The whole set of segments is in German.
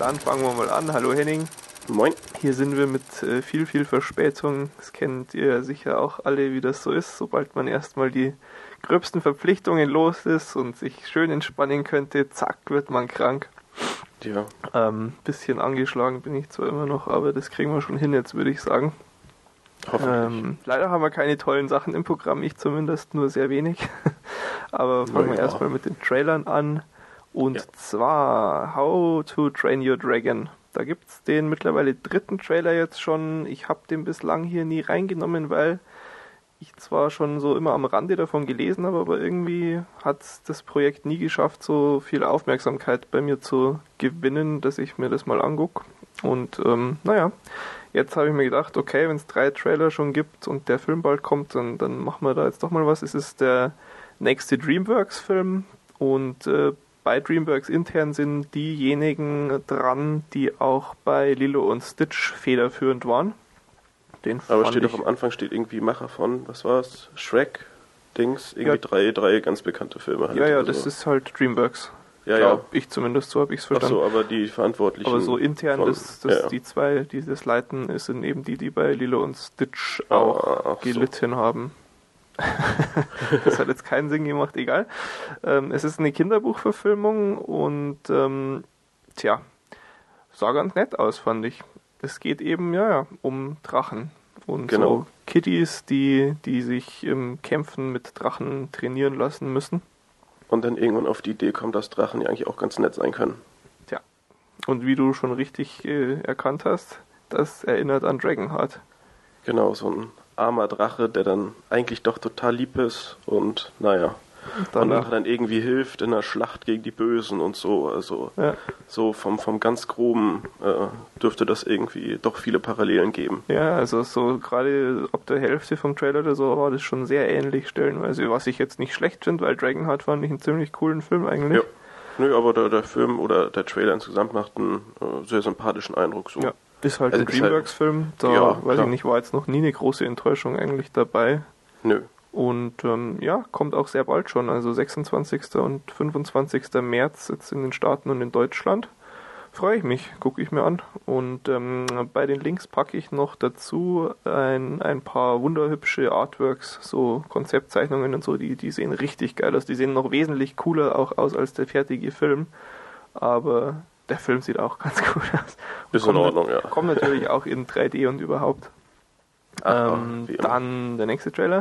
Dann fangen wir mal an. Hallo Henning. Moin. Hier sind wir mit viel Verspätung. Das kennt ihr sicher auch alle, wie das so ist. Sobald man erstmal die gröbsten Verpflichtungen los ist und sich schön entspannen könnte, zack, wird man krank. Ja. Bisschen angeschlagen bin ich zwar immer noch, aber das kriegen wir schon hin jetzt, würde ich sagen. Leider haben wir keine tollen Sachen im Programm, ich zumindest, nur sehr wenig. Aber fangen wir erstmal mit den Trailern an. Und zwar How to Train Your Dragon. Da gibt es den mittlerweile 3. Trailer jetzt schon. Ich habe den bislang hier nie reingenommen, weil ich zwar schon so immer am Rande davon gelesen habe, aber irgendwie hat das Projekt nie geschafft, so viel Aufmerksamkeit bei mir zu gewinnen, dass ich mir das mal angucke. Und jetzt habe ich mir gedacht, okay, wenn es 3 Trailer schon gibt und der Film bald kommt, dann machen wir da jetzt doch mal was. Es ist der nächste DreamWorks-Film und bei DreamWorks intern sind diejenigen dran, die auch bei Lilo und Stitch federführend waren. Aber steht doch am Anfang irgendwie Macher von, was war's? Shrek, Dings, irgendwie drei ganz bekannte Filme. Halt ja, das ist halt DreamWorks. Ich zumindest, so habe ich es verstanden. Ach so, aber die Verantwortlichen... Aber so intern, die zwei, die das leiten, sind eben die bei Lilo und Stitch auch gelitten haben. Das hat jetzt keinen Sinn gemacht, egal. Es ist eine Kinderbuchverfilmung und sah ganz nett aus, fand ich. Es geht eben um Drachen und so Kiddies, die sich im Kämpfen mit Drachen trainieren lassen müssen. Und dann irgendwann auf die Idee kommt, dass Drachen ja eigentlich auch ganz nett sein können. Tja, und wie du schon richtig erkannt hast, das erinnert an Dragonheart. Genau, so ein armer Drache, der dann eigentlich doch total lieb ist und und nachher dann irgendwie hilft in der Schlacht gegen die Bösen und so. Also so vom ganz Groben dürfte das irgendwie doch viele Parallelen geben. Ja, also so gerade ab der Hälfte vom Trailer oder so war das schon sehr ähnlich stellenweise, was ich jetzt nicht schlecht finde, weil Dragonheart fand ich einen ziemlich coolen Film eigentlich. Ja. Nö, aber der Film oder der Trailer insgesamt macht einen sehr sympathischen Eindruck. So. Ja, ist halt ein DreamWorks-Film, weiß ich nicht, war jetzt noch nie eine große Enttäuschung eigentlich dabei. Nö. Und kommt auch sehr bald schon, also 26. und 25. März jetzt in den Staaten und in Deutschland. Freue ich mich, gucke ich mir an. Und bei den Links packe ich noch dazu ein paar wunderhübsche Artworks, so Konzeptzeichnungen und so, die sehen richtig geil aus. Die sehen noch wesentlich cooler auch aus als der fertige Film. Aber der Film sieht auch ganz gut aus. Ist in Ordnung, ja. Kommt natürlich auch in 3D und überhaupt. Dann der nächste Trailer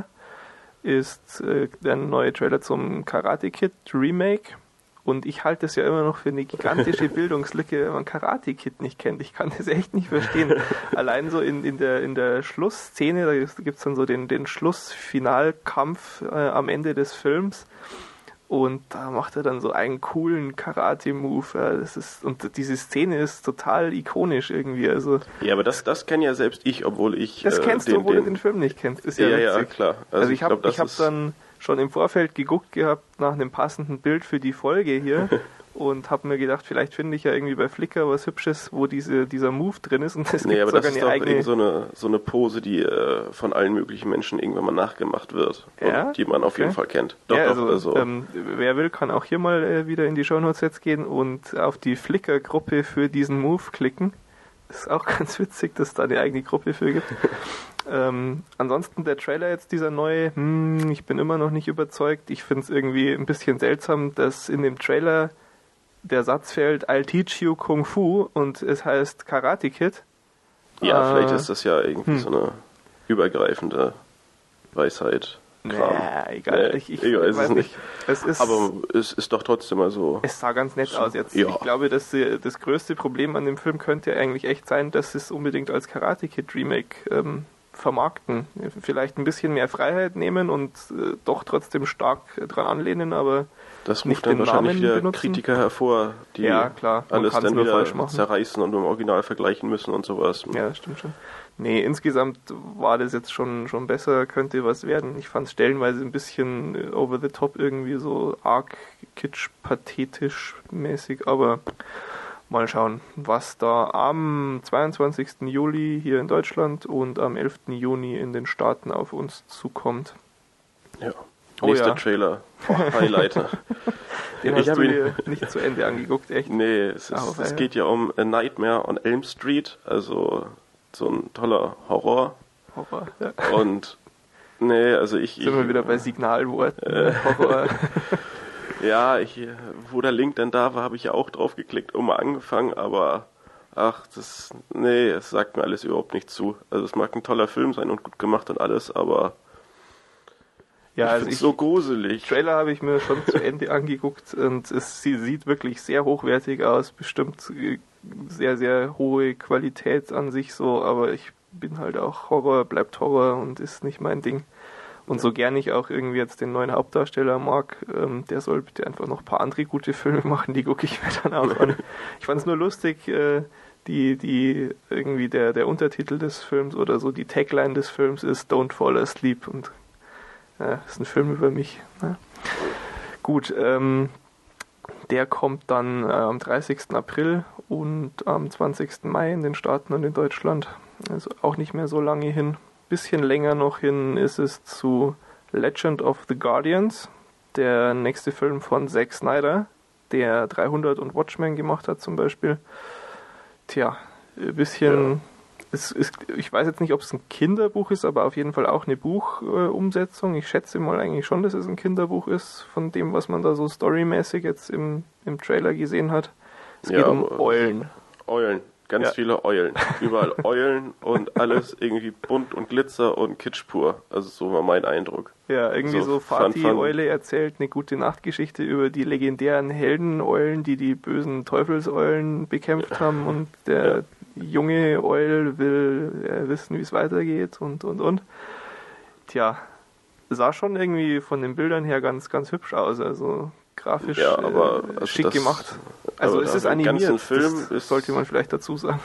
ist der neue Trailer zum Karate Kid Remake. Und ich halte es ja immer noch für eine gigantische Bildungslücke, wenn man Karate Kid nicht kennt. Ich kann das echt nicht verstehen. Allein so in der Schlussszene, da gibt es dann so den Schlussfinalkampf am Ende des Films. Und da macht er dann so einen coolen Karate-Move. Und diese Szene ist total ikonisch irgendwie. Also, ja, aber das kenne ja selbst ich, obwohl ich... Das kennst du, obwohl du den Film nicht kennst. Ist ja witzig. Ja, klar. Also ich hab dann schon im Vorfeld geguckt gehabt nach einem passenden Bild für die Folge hier und habe mir gedacht, vielleicht finde ich ja irgendwie bei Flickr was Hübsches, wo dieser Move drin ist. Und das gibt aber sogar das ist doch eigene... so eine Pose, die von allen möglichen Menschen irgendwann mal nachgemacht wird und die man auf jeden Fall kennt. Doch, wer will, kann auch hier mal wieder in die Shownotes jetzt gehen und auf die Flickr-Gruppe für diesen Move klicken. Ist auch ganz witzig, dass es da eine eigene Gruppe für gibt. Ansonsten der Trailer jetzt, dieser neue, ich bin immer noch nicht überzeugt. Ich finde es irgendwie ein bisschen seltsam, dass in dem Trailer der Satz fällt, I'll teach you Kung Fu und es heißt Karate Kid. Ja, vielleicht ist das ja irgendwie so eine übergreifende Weisheit. Egal. Ich weiß es nicht. Aber es ist doch trotzdem mal so. Es sah ganz nett aus jetzt. Ja. Ich glaube, dass das größte Problem an dem Film könnte eigentlich echt sein, dass es unbedingt als Karate Kid Remake vermarkten. Vielleicht ein bisschen mehr Freiheit nehmen und doch trotzdem stark dran anlehnen, aber das nicht ruft dann den wahrscheinlich Namen wieder benutzen. Kritiker hervor, die alles dann wieder zerreißen und im Original vergleichen müssen und sowas. Ja, das stimmt schon. Nee, insgesamt war das jetzt schon besser, könnte was werden. Ich fand es stellenweise ein bisschen over the top, irgendwie so arg kitsch, pathetisch mäßig, aber mal schauen, was da am 22. Juli hier in Deutschland und am 11. Juni in den Staaten auf uns zukommt. Ja. Nächster Trailer. Highlighter. Den hast du dir nicht zu Ende angeguckt, echt? Nee, es geht ja um A Nightmare on Elm Street, also so ein toller Horror. Ja. Und nee, also Sind wir wieder bei Signalworten, Horror. Ja, wo der Link dann da war, habe ich ja auch drauf geklickt und mal angefangen, aber es sagt mir alles überhaupt nicht zu. Also es mag ein toller Film sein und gut gemacht und alles, aber ja, also so gruselig. Trailer habe ich mir schon zu Ende angeguckt und sie sieht wirklich sehr hochwertig aus, bestimmt sehr, sehr hohe Qualität an sich so, aber ich bin halt auch Horror, bleibt Horror und ist nicht mein Ding. Und so gern ich auch irgendwie jetzt den neuen Hauptdarsteller mag, der soll bitte einfach noch ein paar andere gute Filme machen, die gucke ich mir dann auch an. Ich fand es nur lustig, die irgendwie der Untertitel des Films oder so, die Tagline des Films ist Don't Fall Asleep und ist ein Film über mich. Ne? Gut, der kommt dann am 30. April und am 20. Mai in den Staaten und in Deutschland. Also auch nicht mehr so lange hin. Bisschen länger noch hin ist es zu Legend of the Guardians, der nächste Film von Zack Snyder, der 300 und Watchmen gemacht hat zum Beispiel. Tja, ein bisschen... Ja. Ich weiß jetzt nicht, ob es ein Kinderbuch ist, aber auf jeden Fall auch eine Buchumsetzung. Ich schätze mal eigentlich schon, dass es ein Kinderbuch ist, von dem, was man da so storymäßig jetzt im Trailer gesehen hat. Es geht um Eulen. Eulen, ganz viele Eulen. Überall Eulen und alles irgendwie bunt und Glitzer und Kitsch pur. Also so war mein Eindruck. Ja, irgendwie so Fatih-Eule erzählt eine gute Nachtgeschichte über die legendären Heldeneulen, die bösen Teufelseulen bekämpft haben und der junge Eul will wissen, wie es weitergeht und. Tja, sah schon irgendwie von den Bildern her ganz, ganz hübsch aus, also grafisch aber schick gemacht. Also es ist animiert, das sollte man vielleicht dazu sagen.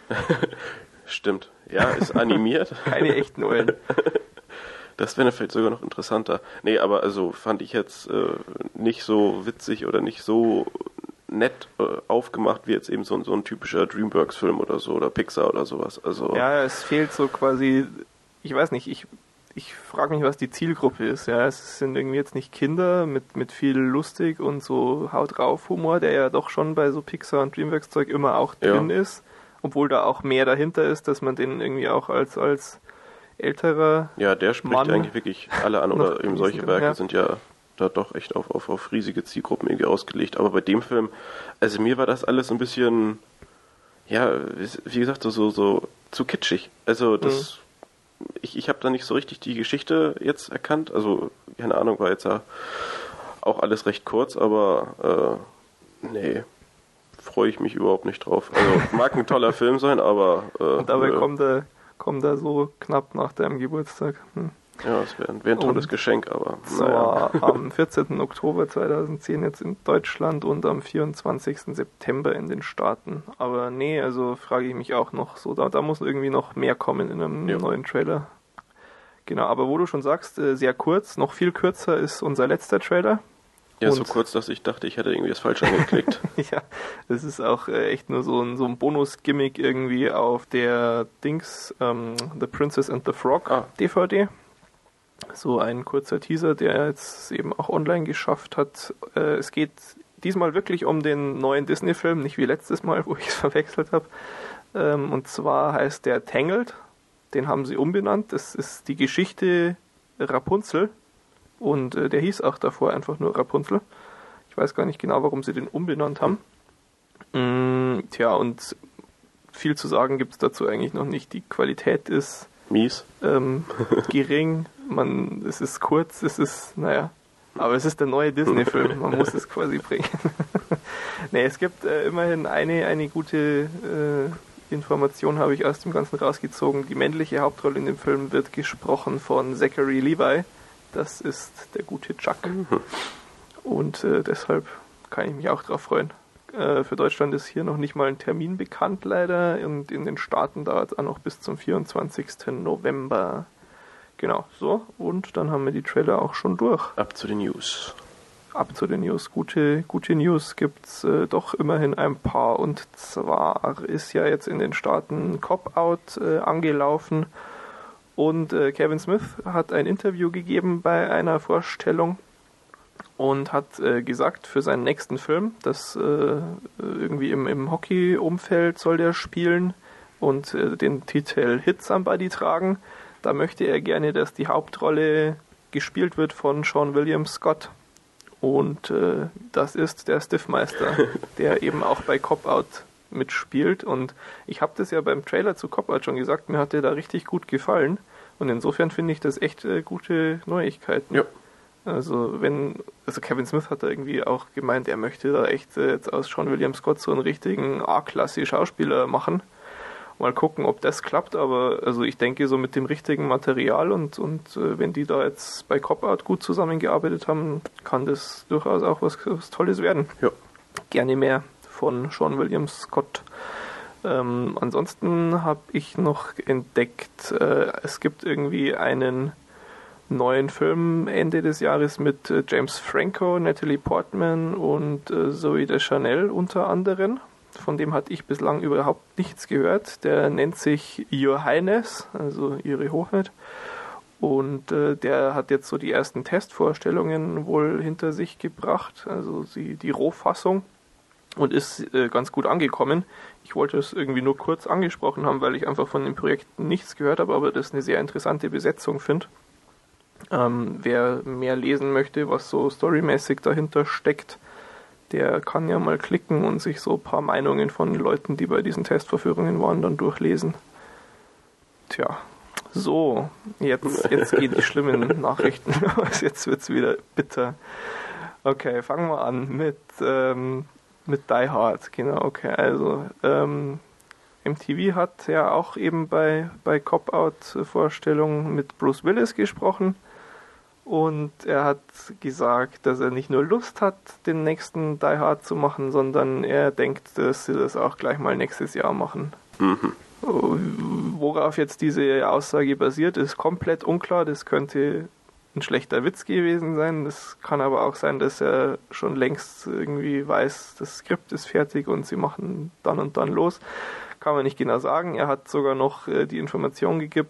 Stimmt, ja, ist animiert. Keine echten Eulen. Das wäre vielleicht sogar noch interessanter. Nee, aber also fand ich jetzt nicht so witzig oder nicht so nett aufgemacht wie jetzt eben so ein typischer DreamWorks-Film oder so oder Pixar oder sowas. Also ja, es fehlt so quasi, ich weiß nicht, ich frage mich, was die Zielgruppe ist. Ja, es sind irgendwie jetzt nicht Kinder mit viel lustig und so Haut drauf Humor, der ja doch schon bei so Pixar und DreamWorks Zeug immer auch drin ist, obwohl da auch mehr dahinter ist, dass man den irgendwie auch als älterer der spricht Mann eigentlich wirklich alle an oder eben solche Werke sind ja da doch echt auf riesige Zielgruppen irgendwie ausgelegt. Aber bei dem Film, also mir war das alles ein bisschen, ja, wie gesagt, so zu kitschig. Also das, ich habe da nicht so richtig die Geschichte jetzt erkannt. Also, keine Ahnung, war jetzt ja auch alles recht kurz, aber nee, freue ich mich überhaupt nicht drauf. Also mag ein toller Film sein, aber und dabei kommt er so knapp nach deinem Geburtstag. Ja, es wäre ein tolles Geschenk, aber zwar am 14. Oktober 2010 jetzt in Deutschland und am 24. September in den Staaten. Aber nee, also frage ich mich auch noch so, da muss irgendwie noch mehr kommen in einem neuen Trailer. Genau, aber wo du schon sagst, sehr kurz, noch viel kürzer ist unser letzter Trailer. Ja, und so kurz, dass ich dachte, ich hätte irgendwie das falsch angeklickt. Ja, das ist auch echt nur so ein Bonus-Gimmick irgendwie auf der The Princess and the Frog DVD. So ein kurzer Teaser, der jetzt eben auch online geschafft hat. Es geht diesmal wirklich um den neuen Disney-Film, nicht wie letztes Mal, wo ich es verwechselt habe. Und zwar heißt der Tangled. Den haben sie umbenannt. Das ist die Geschichte Rapunzel. Und der hieß auch davor einfach nur Rapunzel. Ich weiß gar nicht genau, warum sie den umbenannt haben. Und viel zu sagen gibt es dazu eigentlich noch nicht. Die Qualität ist mies, gering. Es ist kurz, aber es ist der neue Disney-Film. Man muss es quasi bringen. Nee, es gibt immerhin eine gute Information, habe ich aus dem Ganzen rausgezogen. Die männliche Hauptrolle in dem Film wird gesprochen von Zachary Levi. Das ist der gute Chuck. Und deshalb kann ich mich auch drauf freuen. Für Deutschland ist hier noch nicht mal ein Termin bekannt, leider. Und in den Staaten dauert es auch noch bis zum 24. November. Genau, so. Und dann haben wir die Trailer auch schon durch. Ab zu den News. Gute News gibt's doch immerhin ein paar. Und zwar ist ja jetzt in den Staaten Cop-Out angelaufen. Und Kevin Smith hat ein Interview gegeben bei einer Vorstellung und hat gesagt, für seinen nächsten Film, das irgendwie im Hockey-Umfeld soll der spielen und den Titel Hit Somebody tragen. Da möchte er gerne, dass die Hauptrolle gespielt wird von Sean William Scott. Und das ist der Stiffmeister, der eben auch bei Cop-Out mitspielt. Und ich habe das ja beim Trailer zu Cop-Out schon gesagt, mir hat der da richtig gut gefallen. Und insofern finde ich das echt gute Neuigkeiten. Ja. Also Kevin Smith hat da irgendwie auch gemeint, er möchte da echt jetzt aus Sean William Scott so einen richtigen A-Klasse Schauspieler machen. Mal gucken, ob das klappt, aber also ich denke so mit dem richtigen Material und wenn die da jetzt bei Cop-Out gut zusammengearbeitet haben, kann das durchaus auch was Tolles werden. Ja. Gerne mehr von Sean William Scott. Ansonsten habe ich noch entdeckt, es gibt irgendwie einen neuen Film Ende des Jahres mit James Franco, Natalie Portman und Zooey Deschanel unter anderem. Von dem hatte ich bislang überhaupt nichts gehört. Der nennt sich Your Highness, also Ihre Hoheit. Und der hat jetzt so die ersten Testvorstellungen wohl hinter sich gebracht, also die Rohfassung, und ist ganz gut angekommen. Ich wollte es irgendwie nur kurz angesprochen haben, weil ich einfach von dem Projekt nichts gehört habe, aber das eine sehr interessante Besetzung finde. Wer mehr lesen möchte, was so storymäßig dahinter steckt, der kann ja mal klicken und sich so ein paar Meinungen von Leuten, die bei diesen Testvorführungen waren, dann durchlesen. Tja, so, jetzt gehen die schlimmen Nachrichten los, jetzt wird's wieder bitter. Okay, fangen wir an mit Die Hard, genau, okay, also MTV hat ja auch eben bei Cop-Out-Vorstellungen mit Bruce Willis gesprochen. Und er hat gesagt, dass er nicht nur Lust hat, den nächsten Die Hard zu machen, sondern er denkt, dass sie das auch gleich mal nächstes Jahr machen. Mhm. Worauf jetzt diese Aussage basiert, ist komplett unklar. Das könnte ein schlechter Witz gewesen sein. Das kann aber auch sein, dass er schon längst irgendwie weiß, das Skript ist fertig und sie machen dann und dann los. Kann man nicht genau sagen. Er hat sogar noch die Information gegeben,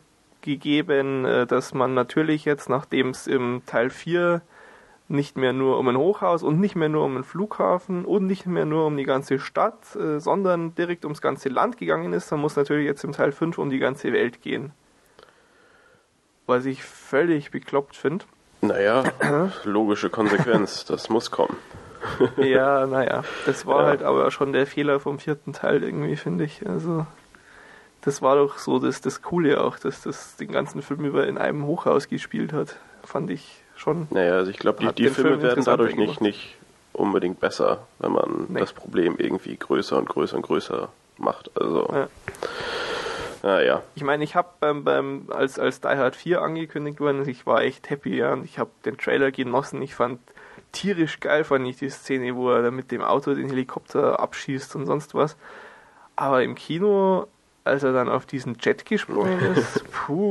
dass man natürlich jetzt, nachdem es im Teil 4 nicht mehr nur um ein Hochhaus und nicht mehr nur um einen Flughafen und nicht mehr nur um die ganze Stadt, sondern direkt ums ganze Land gegangen ist, dann muss natürlich jetzt im Teil 5 um die ganze Welt gehen. Was ich völlig bekloppt finde. Naja, logische Konsequenz, das muss kommen. Ja, naja, das war halt aber schon der Fehler vom 4. Teil irgendwie, finde ich. Also das war doch so das Coole auch, dass das den ganzen Film über in einem Hochhaus gespielt hat. Fand ich schon. Naja, also ich glaube, die Filme werden dadurch nicht unbedingt besser, wenn man das Problem irgendwie größer und größer und größer macht. Also, naja. Ich meine, ich habe als Die Hard 4 angekündigt worden, ich war echt happy, ja, und ich habe den Trailer genossen. Ich fand tierisch geil, fand ich die Szene, wo er da mit dem Auto den Helikopter abschießt und sonst was. Aber im Kino, als er dann auf diesen Jet gesprungen ist,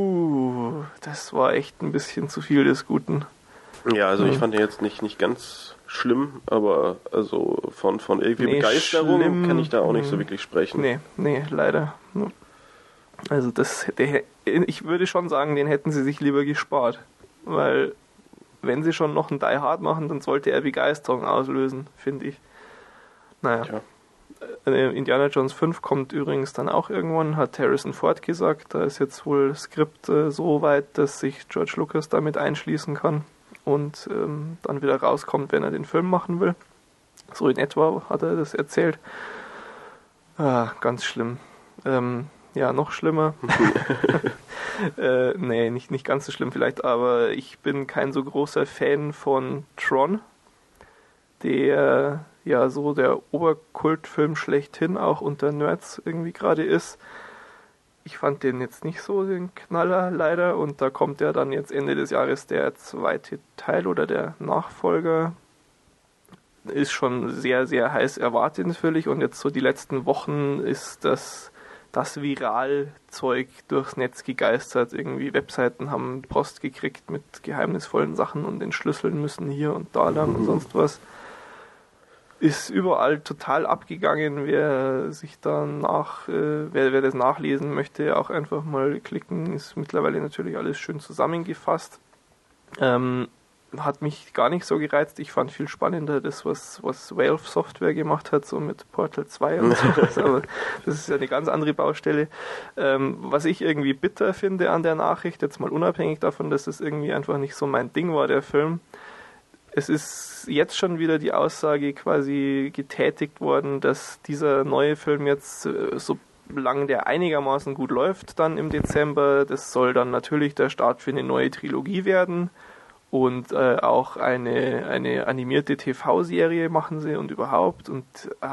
das war echt ein bisschen zu viel des Guten. Ja, also ich fand den jetzt nicht ganz schlimm, aber also von irgendwie Begeisterung schlimm kann ich da auch nicht so wirklich sprechen. Nee, leider. Also ich würde schon sagen, den hätten sie sich lieber gespart, weil wenn sie schon noch einen Die Hard machen, dann sollte er Begeisterung auslösen, finde ich. Naja. Ja. Indiana Jones 5 kommt übrigens dann auch irgendwann, hat Harrison Ford gesagt. Da ist jetzt wohl das Skript so weit, dass sich George Lucas damit einschließen kann und dann wieder rauskommt, wenn er den Film machen will. So in etwa hat er das erzählt. Ganz schlimm. Ja, noch schlimmer. Nee, nicht ganz so schlimm vielleicht, aber ich bin kein so großer Fan von Tron, der ja so der Oberkultfilm schlechthin auch unter Nerds irgendwie gerade ist. Ich fand den jetzt nicht so den Knaller leider, und da kommt ja dann jetzt Ende des Jahres der zweite Teil oder der Nachfolger. Ist schon sehr, sehr heiß erwartet natürlich, und jetzt so die letzten Wochen ist das Viralzeug durchs Netz gegeistert. Irgendwie Webseiten haben Post gekriegt mit geheimnisvollen Sachen und entschlüsseln müssen hier und da lang und sonst was. Ist überall total abgegangen. Wer das nachlesen möchte, auch einfach mal klicken. Ist mittlerweile natürlich alles schön zusammengefasst. hat mich gar nicht so gereizt. Ich fand viel spannender das, was Valve Software gemacht hat, so mit Portal 2 und sowas, aber das ist ja eine ganz andere Baustelle. Was ich irgendwie bitter finde an der Nachricht, jetzt mal unabhängig davon, dass es irgendwie einfach nicht so mein Ding war, der Film, es ist jetzt schon wieder die Aussage quasi getätigt worden, dass dieser neue Film jetzt, solange der einigermaßen gut läuft, dann im Dezember, das soll dann natürlich der Start für eine neue Trilogie werden. Und auch eine animierte TV-Serie machen sie und überhaupt. Und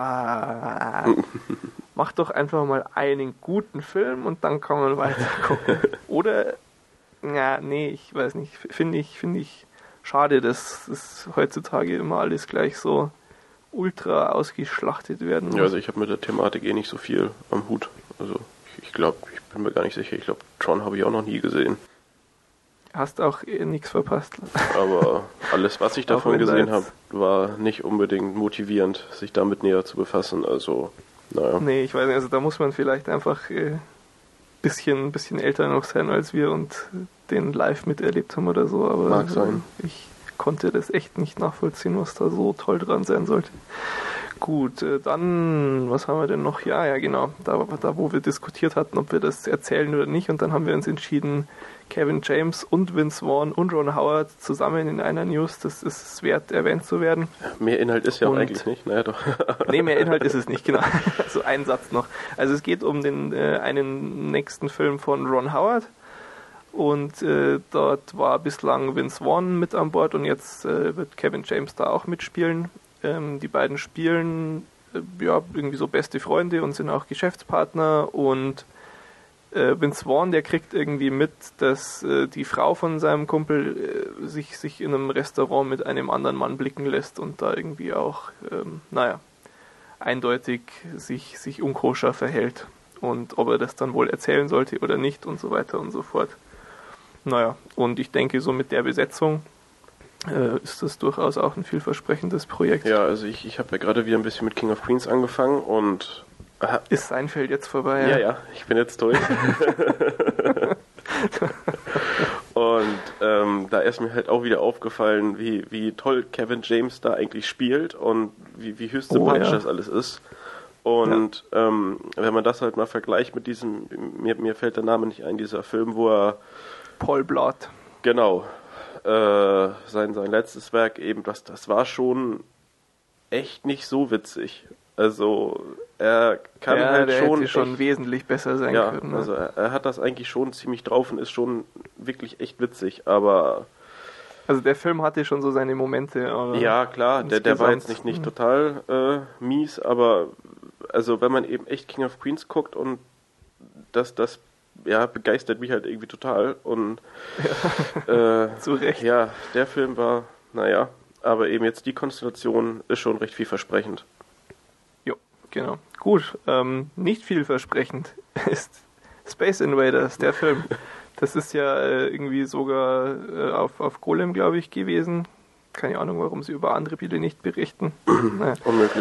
mach doch einfach mal einen guten Film und dann kann man weiter gucken. Oder, ich weiß nicht. Finde ich schade, dass es heutzutage immer alles gleich so ultra ausgeschlachtet werden muss. Ja, also ich habe mit der Thematik nicht so viel am Hut. Also ich glaube, ich bin mir gar nicht sicher. Ich glaube, Tron habe ich auch noch nie gesehen. Hast auch nichts verpasst. Aber alles, was ich davon gesehen habe, war nicht unbedingt motivierend, sich damit näher zu befassen. Also, naja. Nee, ich weiß nicht, also da muss man vielleicht einfach bisschen älter noch sein als wir und den live miterlebt haben oder so. Aber mag sein. Ich konnte das echt nicht nachvollziehen, was da so toll dran sein sollte. Gut, dann, was haben wir denn noch? Ja, genau, da wo wir diskutiert hatten, ob wir das erzählen oder nicht, und dann haben wir uns entschieden, Kevin James und Vince Vaughn und Ron Howard zusammen in einer News, das ist es wert, erwähnt zu werden. Mehr Inhalt ist ja auch eigentlich nicht, naja doch. Nee, mehr Inhalt ist es nicht, genau. So ein Satz noch. Also es geht um den einen nächsten Film von Ron Howard. Und dort war bislang Vince Vaughn mit an Bord und jetzt wird Kevin James da auch mitspielen. Die beiden spielen irgendwie so beste Freunde und sind auch Geschäftspartner, und Vince Vaughn, der kriegt irgendwie mit, dass die Frau von seinem Kumpel sich in einem Restaurant mit einem anderen Mann blicken lässt und da irgendwie auch, eindeutig sich unkoscher verhält. Und ob er das dann wohl erzählen sollte oder nicht und so weiter und so fort. Naja, und ich denke, so mit der Besetzung ist das durchaus auch ein vielversprechendes Projekt. Ja, also ich habe ja gerade wieder ein bisschen mit King of Queens angefangen und... Ist Seinfeld jetzt vorbei? Ja, ich bin jetzt durch. Und da ist mir halt auch wieder aufgefallen, wie toll Kevin James da eigentlich spielt und wie höchst sympathisch das alles ist. Und wenn man das halt mal vergleicht mit diesem, mir fällt der Name nicht ein, dieser Film, wo er... Paul Blart. Genau. Sein letztes Werk eben, das war schon echt nicht so witzig. Also er kann halt der schon... hätte schon wesentlich besser sein können. Ne? Also er hat das eigentlich schon ziemlich drauf und ist schon wirklich echt witzig, aber... Also der Film hatte schon so seine Momente. Aber ja, klar, der war jetzt nicht total mies, aber also wenn man eben echt King of Queens guckt und das begeistert mich halt irgendwie total. Und zu Recht. Ja, der Film war, aber eben jetzt die Konstellation ist schon recht vielversprechend. Jo, genau. Gut, nicht vielversprechend ist Space Invaders, der Film. Das ist ja irgendwie sogar auf Golem, glaube ich, gewesen. Keine Ahnung, warum sie über andere Spiele nicht berichten. Unmöglich.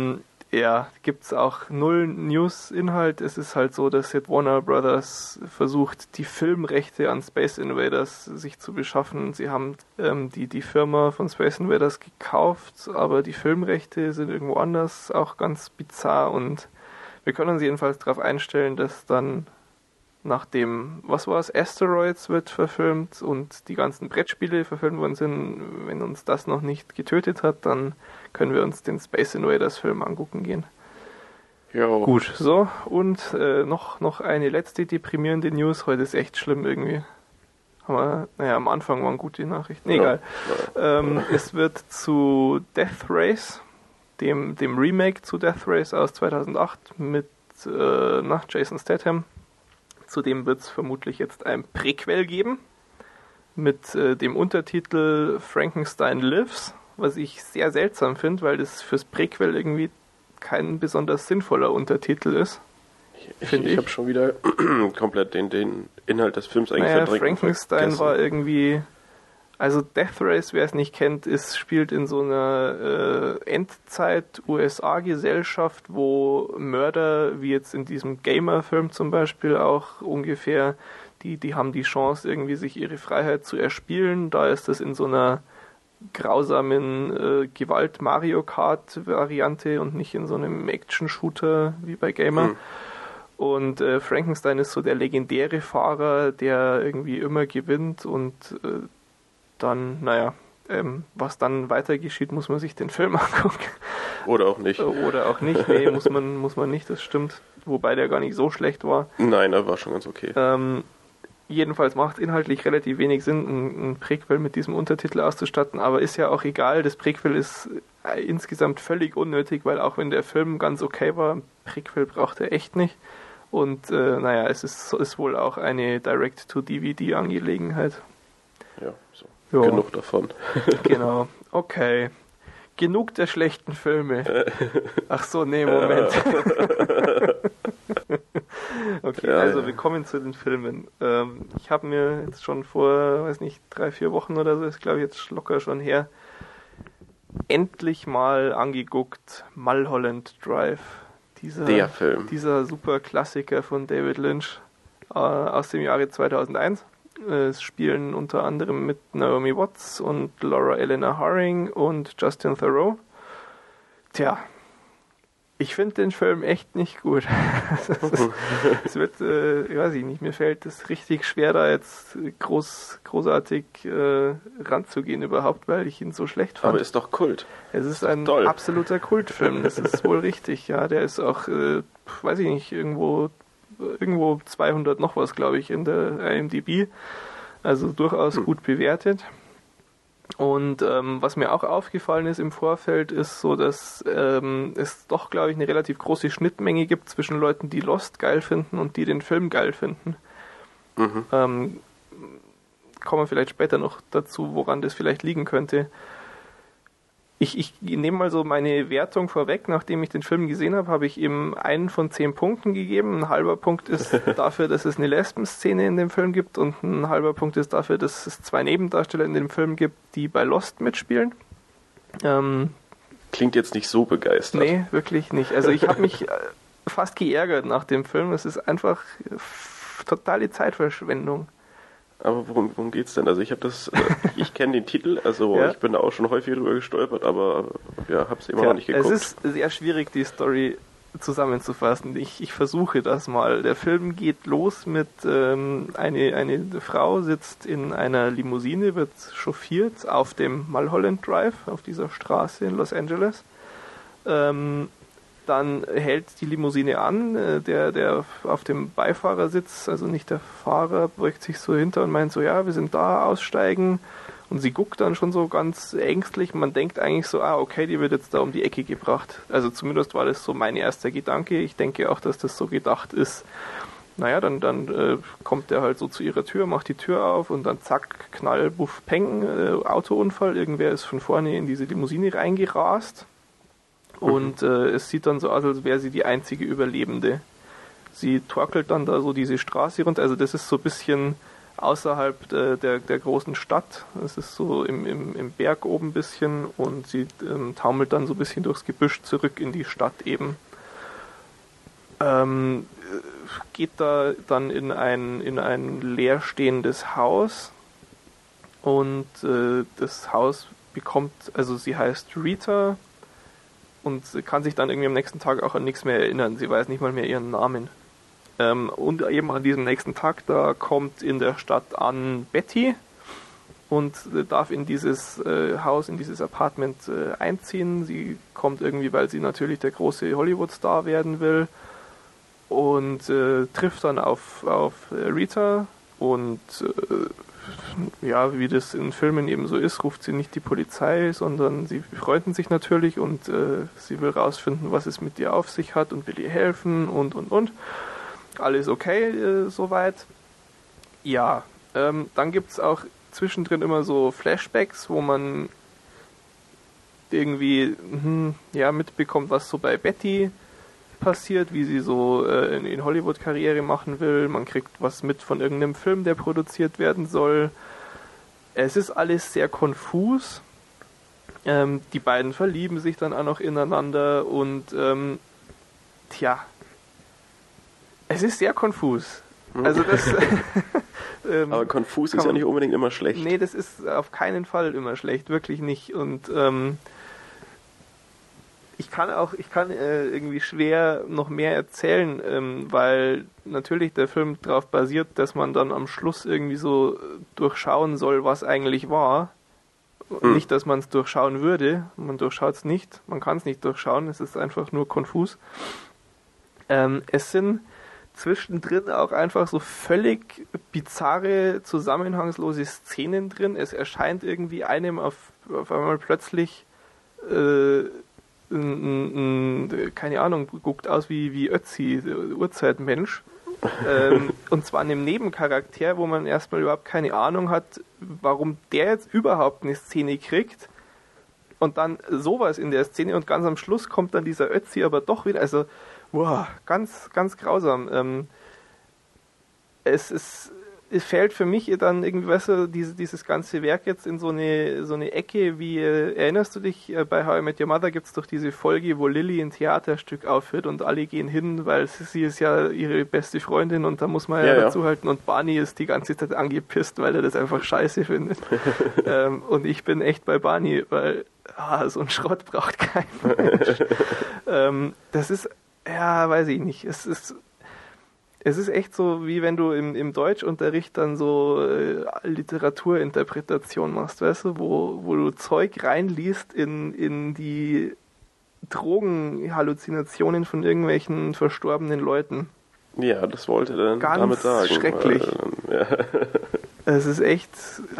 Gibt's auch null News-Inhalt. Es ist halt so, dass jetzt Warner Brothers versucht, die Filmrechte an Space Invaders sich zu beschaffen. Sie haben die Firma von Space Invaders gekauft, aber die Filmrechte sind irgendwo anders, auch ganz bizarr, und wir können uns jedenfalls darauf einstellen, dass dann nachdem, Asteroids wird verfilmt und die ganzen Brettspiele verfilmt worden sind, wenn uns das noch nicht getötet hat, dann können wir uns den Space Invaders Film angucken gehen. Jo. Gut, so, und noch eine letzte deprimierende News. Heute ist echt schlimm irgendwie. Aber, am Anfang waren gute Nachrichten. Egal. Es wird zu Death Race, dem Remake zu Death Race aus 2008 mit Jason Statham. Zudem wird es vermutlich jetzt ein Prequel geben mit dem Untertitel Frankenstein Lives, was ich sehr seltsam finde, weil das fürs Prequel irgendwie kein besonders sinnvoller Untertitel ist. Ich habe schon wieder komplett den Inhalt des Films eigentlich verdrängt. Frankenstein war irgendwie... Also Death Race, wer es nicht kennt, spielt in so einer Endzeit-USA-Gesellschaft, wo Mörder, wie jetzt in diesem Gamer-Film zum Beispiel auch ungefähr, die haben die Chance, irgendwie sich ihre Freiheit zu erspielen. Da ist das in so einer grausamen Gewalt-Mario-Kart-Variante und nicht in so einem Action-Shooter wie bei Gamer. Und Frankenstein ist so der legendäre Fahrer, der irgendwie immer gewinnt und dann, was dann weiter geschieht, muss man sich den Film angucken. Oder auch nicht. Oder auch nicht, nee, muss man nicht, das stimmt. Wobei der gar nicht so schlecht war. Nein, er war schon ganz okay. Jedenfalls macht es inhaltlich relativ wenig Sinn, ein Prequel mit diesem Untertitel auszustatten, aber ist ja auch egal, das Prequel ist insgesamt völlig unnötig, weil auch wenn der Film ganz okay war, ein Prequel braucht er echt nicht. Und es ist wohl auch eine Direct-to-DVD-Angelegenheit. Ja, so. Jo. Genug davon. Genau, okay. Genug der schlechten Filme. Ach so, nee, Moment. Okay, also wir kommen zu den Filmen. Ich habe mir jetzt schon vor, 3-4 Wochen oder so, ist glaube ich jetzt locker schon her, endlich mal angeguckt Mulholland Drive. Der Film. Dieser super Klassiker von David Lynch aus dem Jahre 2001. Es spielen unter anderem mit Naomi Watts und Laura Elena Haring und Justin Theroux. Tja, ich finde den Film echt nicht gut. Es wird, weiß ich nicht, mir fällt es richtig schwer, da jetzt großartig ranzugehen überhaupt, weil ich ihn so schlecht fand. Aber ist doch Kult. Es ist ein absoluter Kultfilm, das ist wohl richtig, ja. Der ist auch, weiß ich nicht, irgendwo 200 noch was, glaube ich, in der IMDb. Also durchaus gut bewertet. Und was mir auch aufgefallen ist im Vorfeld, ist so, dass es doch, glaube ich, eine relativ große Schnittmenge gibt zwischen Leuten, die Lost geil finden und die den Film geil finden. Kommen wir vielleicht später noch dazu, woran das vielleicht liegen könnte. Ich nehme mal so meine Wertung vorweg. Nachdem ich den Film gesehen habe, habe ich ihm 1 von 10 Punkten gegeben. Ein halber Punkt ist dafür, dass es eine Lesben-Szene in dem Film gibt und ein halber Punkt ist dafür, dass es 2 Nebendarsteller in dem Film gibt, die bei Lost mitspielen. Klingt jetzt nicht so begeistert. Nee, wirklich nicht. Also ich habe mich fast geärgert nach dem Film. Es ist einfach totale Zeitverschwendung. Aber worum geht's denn? Also ich kenne den Titel, also ja. Ich bin da auch schon häufig drüber gestolpert, aber ja, hab's immer noch nicht geguckt. Es ist sehr schwierig, die Story zusammenzufassen. Ich versuche das mal. Der Film geht los mit eine Frau sitzt in einer Limousine, wird chauffiert auf dem Mulholland Drive, auf dieser Straße in Los Angeles. Dann hält die Limousine an, der auf dem Beifahrersitz, also nicht der Fahrer, beugt sich so hinter und meint so, ja, wir sind da, aussteigen. Und sie guckt dann schon so ganz ängstlich. Man denkt eigentlich so, okay, die wird jetzt da um die Ecke gebracht. Also zumindest war das so mein erster Gedanke. Ich denke auch, dass das so gedacht ist. Naja, dann kommt der halt so zu ihrer Tür, macht die Tür auf und dann zack, Knall, Buff, Peng, Autounfall. Irgendwer ist von vorne in diese Limousine reingerast. Und es sieht dann so aus, als wäre sie die einzige Überlebende. Sie torkelt dann da so diese Straße runter. Also das ist so ein bisschen außerhalb der großen Stadt. Es ist so im Berg oben ein bisschen und sie taumelt dann so ein bisschen durchs Gebüsch zurück in die Stadt eben. Geht da dann in ein leerstehendes Haus und das Haus bekommt, also sie heißt Rita, und kann sich dann irgendwie am nächsten Tag auch an nichts mehr erinnern. Sie weiß nicht mal mehr ihren Namen. Und eben an diesem nächsten Tag, da kommt in der Stadt an Betty und darf in dieses Haus, in dieses Apartment einziehen. Sie kommt irgendwie, weil sie natürlich der große Hollywood-Star werden will und trifft dann auf Rita und ja, wie das in Filmen eben so ist, ruft sie nicht die Polizei, sondern sie befreunden sich natürlich und sie will rausfinden, was es mit ihr auf sich hat und will ihr helfen und. Alles okay soweit. Ja, dann gibt es auch zwischendrin immer so Flashbacks, wo man irgendwie mitbekommt, was so bei Betty passiert, wie sie so in Hollywood Karriere machen will. Man kriegt was mit von irgendeinem Film, der produziert werden soll. Es ist alles sehr konfus. Die beiden verlieben sich dann auch noch ineinander und es ist sehr konfus. Also Aber konfus ist ja nicht unbedingt immer schlecht. Nee, das ist auf keinen Fall immer schlecht, wirklich nicht. Und ich kann irgendwie schwer noch mehr erzählen, weil natürlich der Film darauf basiert, dass man dann am Schluss irgendwie so durchschauen soll, was eigentlich war. Nicht, dass man es durchschauen würde, man durchschaut es nicht, man kann es nicht durchschauen, es ist einfach nur konfus. Es sind zwischendrin auch einfach so völlig bizarre, zusammenhangslose Szenen drin. Es erscheint irgendwie einem auf einmal plötzlich keine Ahnung, guckt aus wie Ötzi, Urzeitmensch. Und zwar einem Nebencharakter, wo man erstmal überhaupt keine Ahnung hat, warum der jetzt überhaupt eine Szene kriegt. Und dann sowas in der Szene und ganz am Schluss kommt dann dieser Ötzi aber doch wieder. Also, wow, ganz, ganz grausam. Es fällt für mich dann irgendwie, weißt du, dieses ganze Werk jetzt in so eine Ecke, wie, erinnerst du dich, bei How I Met Your Mother gibt es doch diese Folge, wo Lily ein Theaterstück aufführt und alle gehen hin, weil sie ist ja ihre beste Freundin und da muss man ja dazuhalten und Barney ist die ganze Zeit angepisst, weil er das einfach scheiße findet. Und ich bin echt bei Barney, weil so ein Schrott braucht kein Mensch. Das ist, ja, weiß ich nicht, es ist echt so, wie wenn du im Deutschunterricht dann so Literaturinterpretation machst, weißt du, wo du Zeug reinliest in die Drogenhalluzinationen von irgendwelchen verstorbenen Leuten. Ja, das wollte er dann ganz damit sagen. Schrecklich. Es ist echt,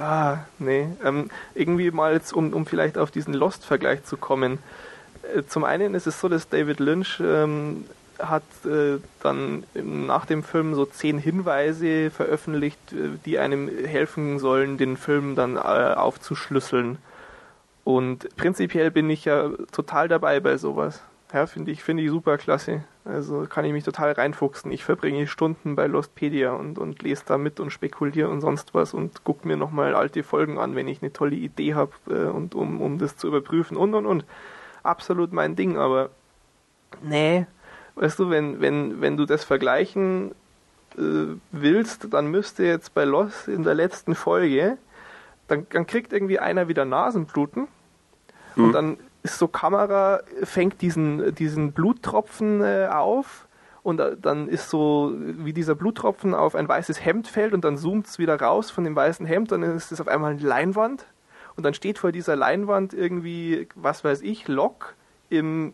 irgendwie mal jetzt, um vielleicht auf diesen Lost-Vergleich zu kommen. Zum einen ist es so, dass David Lynch hat dann nach dem Film so 10 Hinweise veröffentlicht, die einem helfen sollen, den Film dann aufzuschlüsseln. Und prinzipiell bin ich ja total dabei bei sowas. Ja, finde ich super klasse. Also kann ich mich total reinfuchsen. Ich verbringe Stunden bei Lostpedia und lese da mit und spekuliere und sonst was und gucke mir nochmal alte Folgen an, wenn ich eine tolle Idee habe und um das zu überprüfen und. Absolut mein Ding, aber nee, weißt du, wenn du das vergleichen willst, dann müsste jetzt bei Lost in der letzten Folge, dann kriegt irgendwie einer wieder Nasenbluten und dann ist so Kamera, fängt diesen Bluttropfen auf und dann ist so, wie dieser Bluttropfen auf ein weißes Hemd fällt und dann zoomt es wieder raus von dem weißen Hemd, dann ist es auf einmal eine Leinwand und dann steht vor dieser Leinwand irgendwie, was weiß ich, Locke im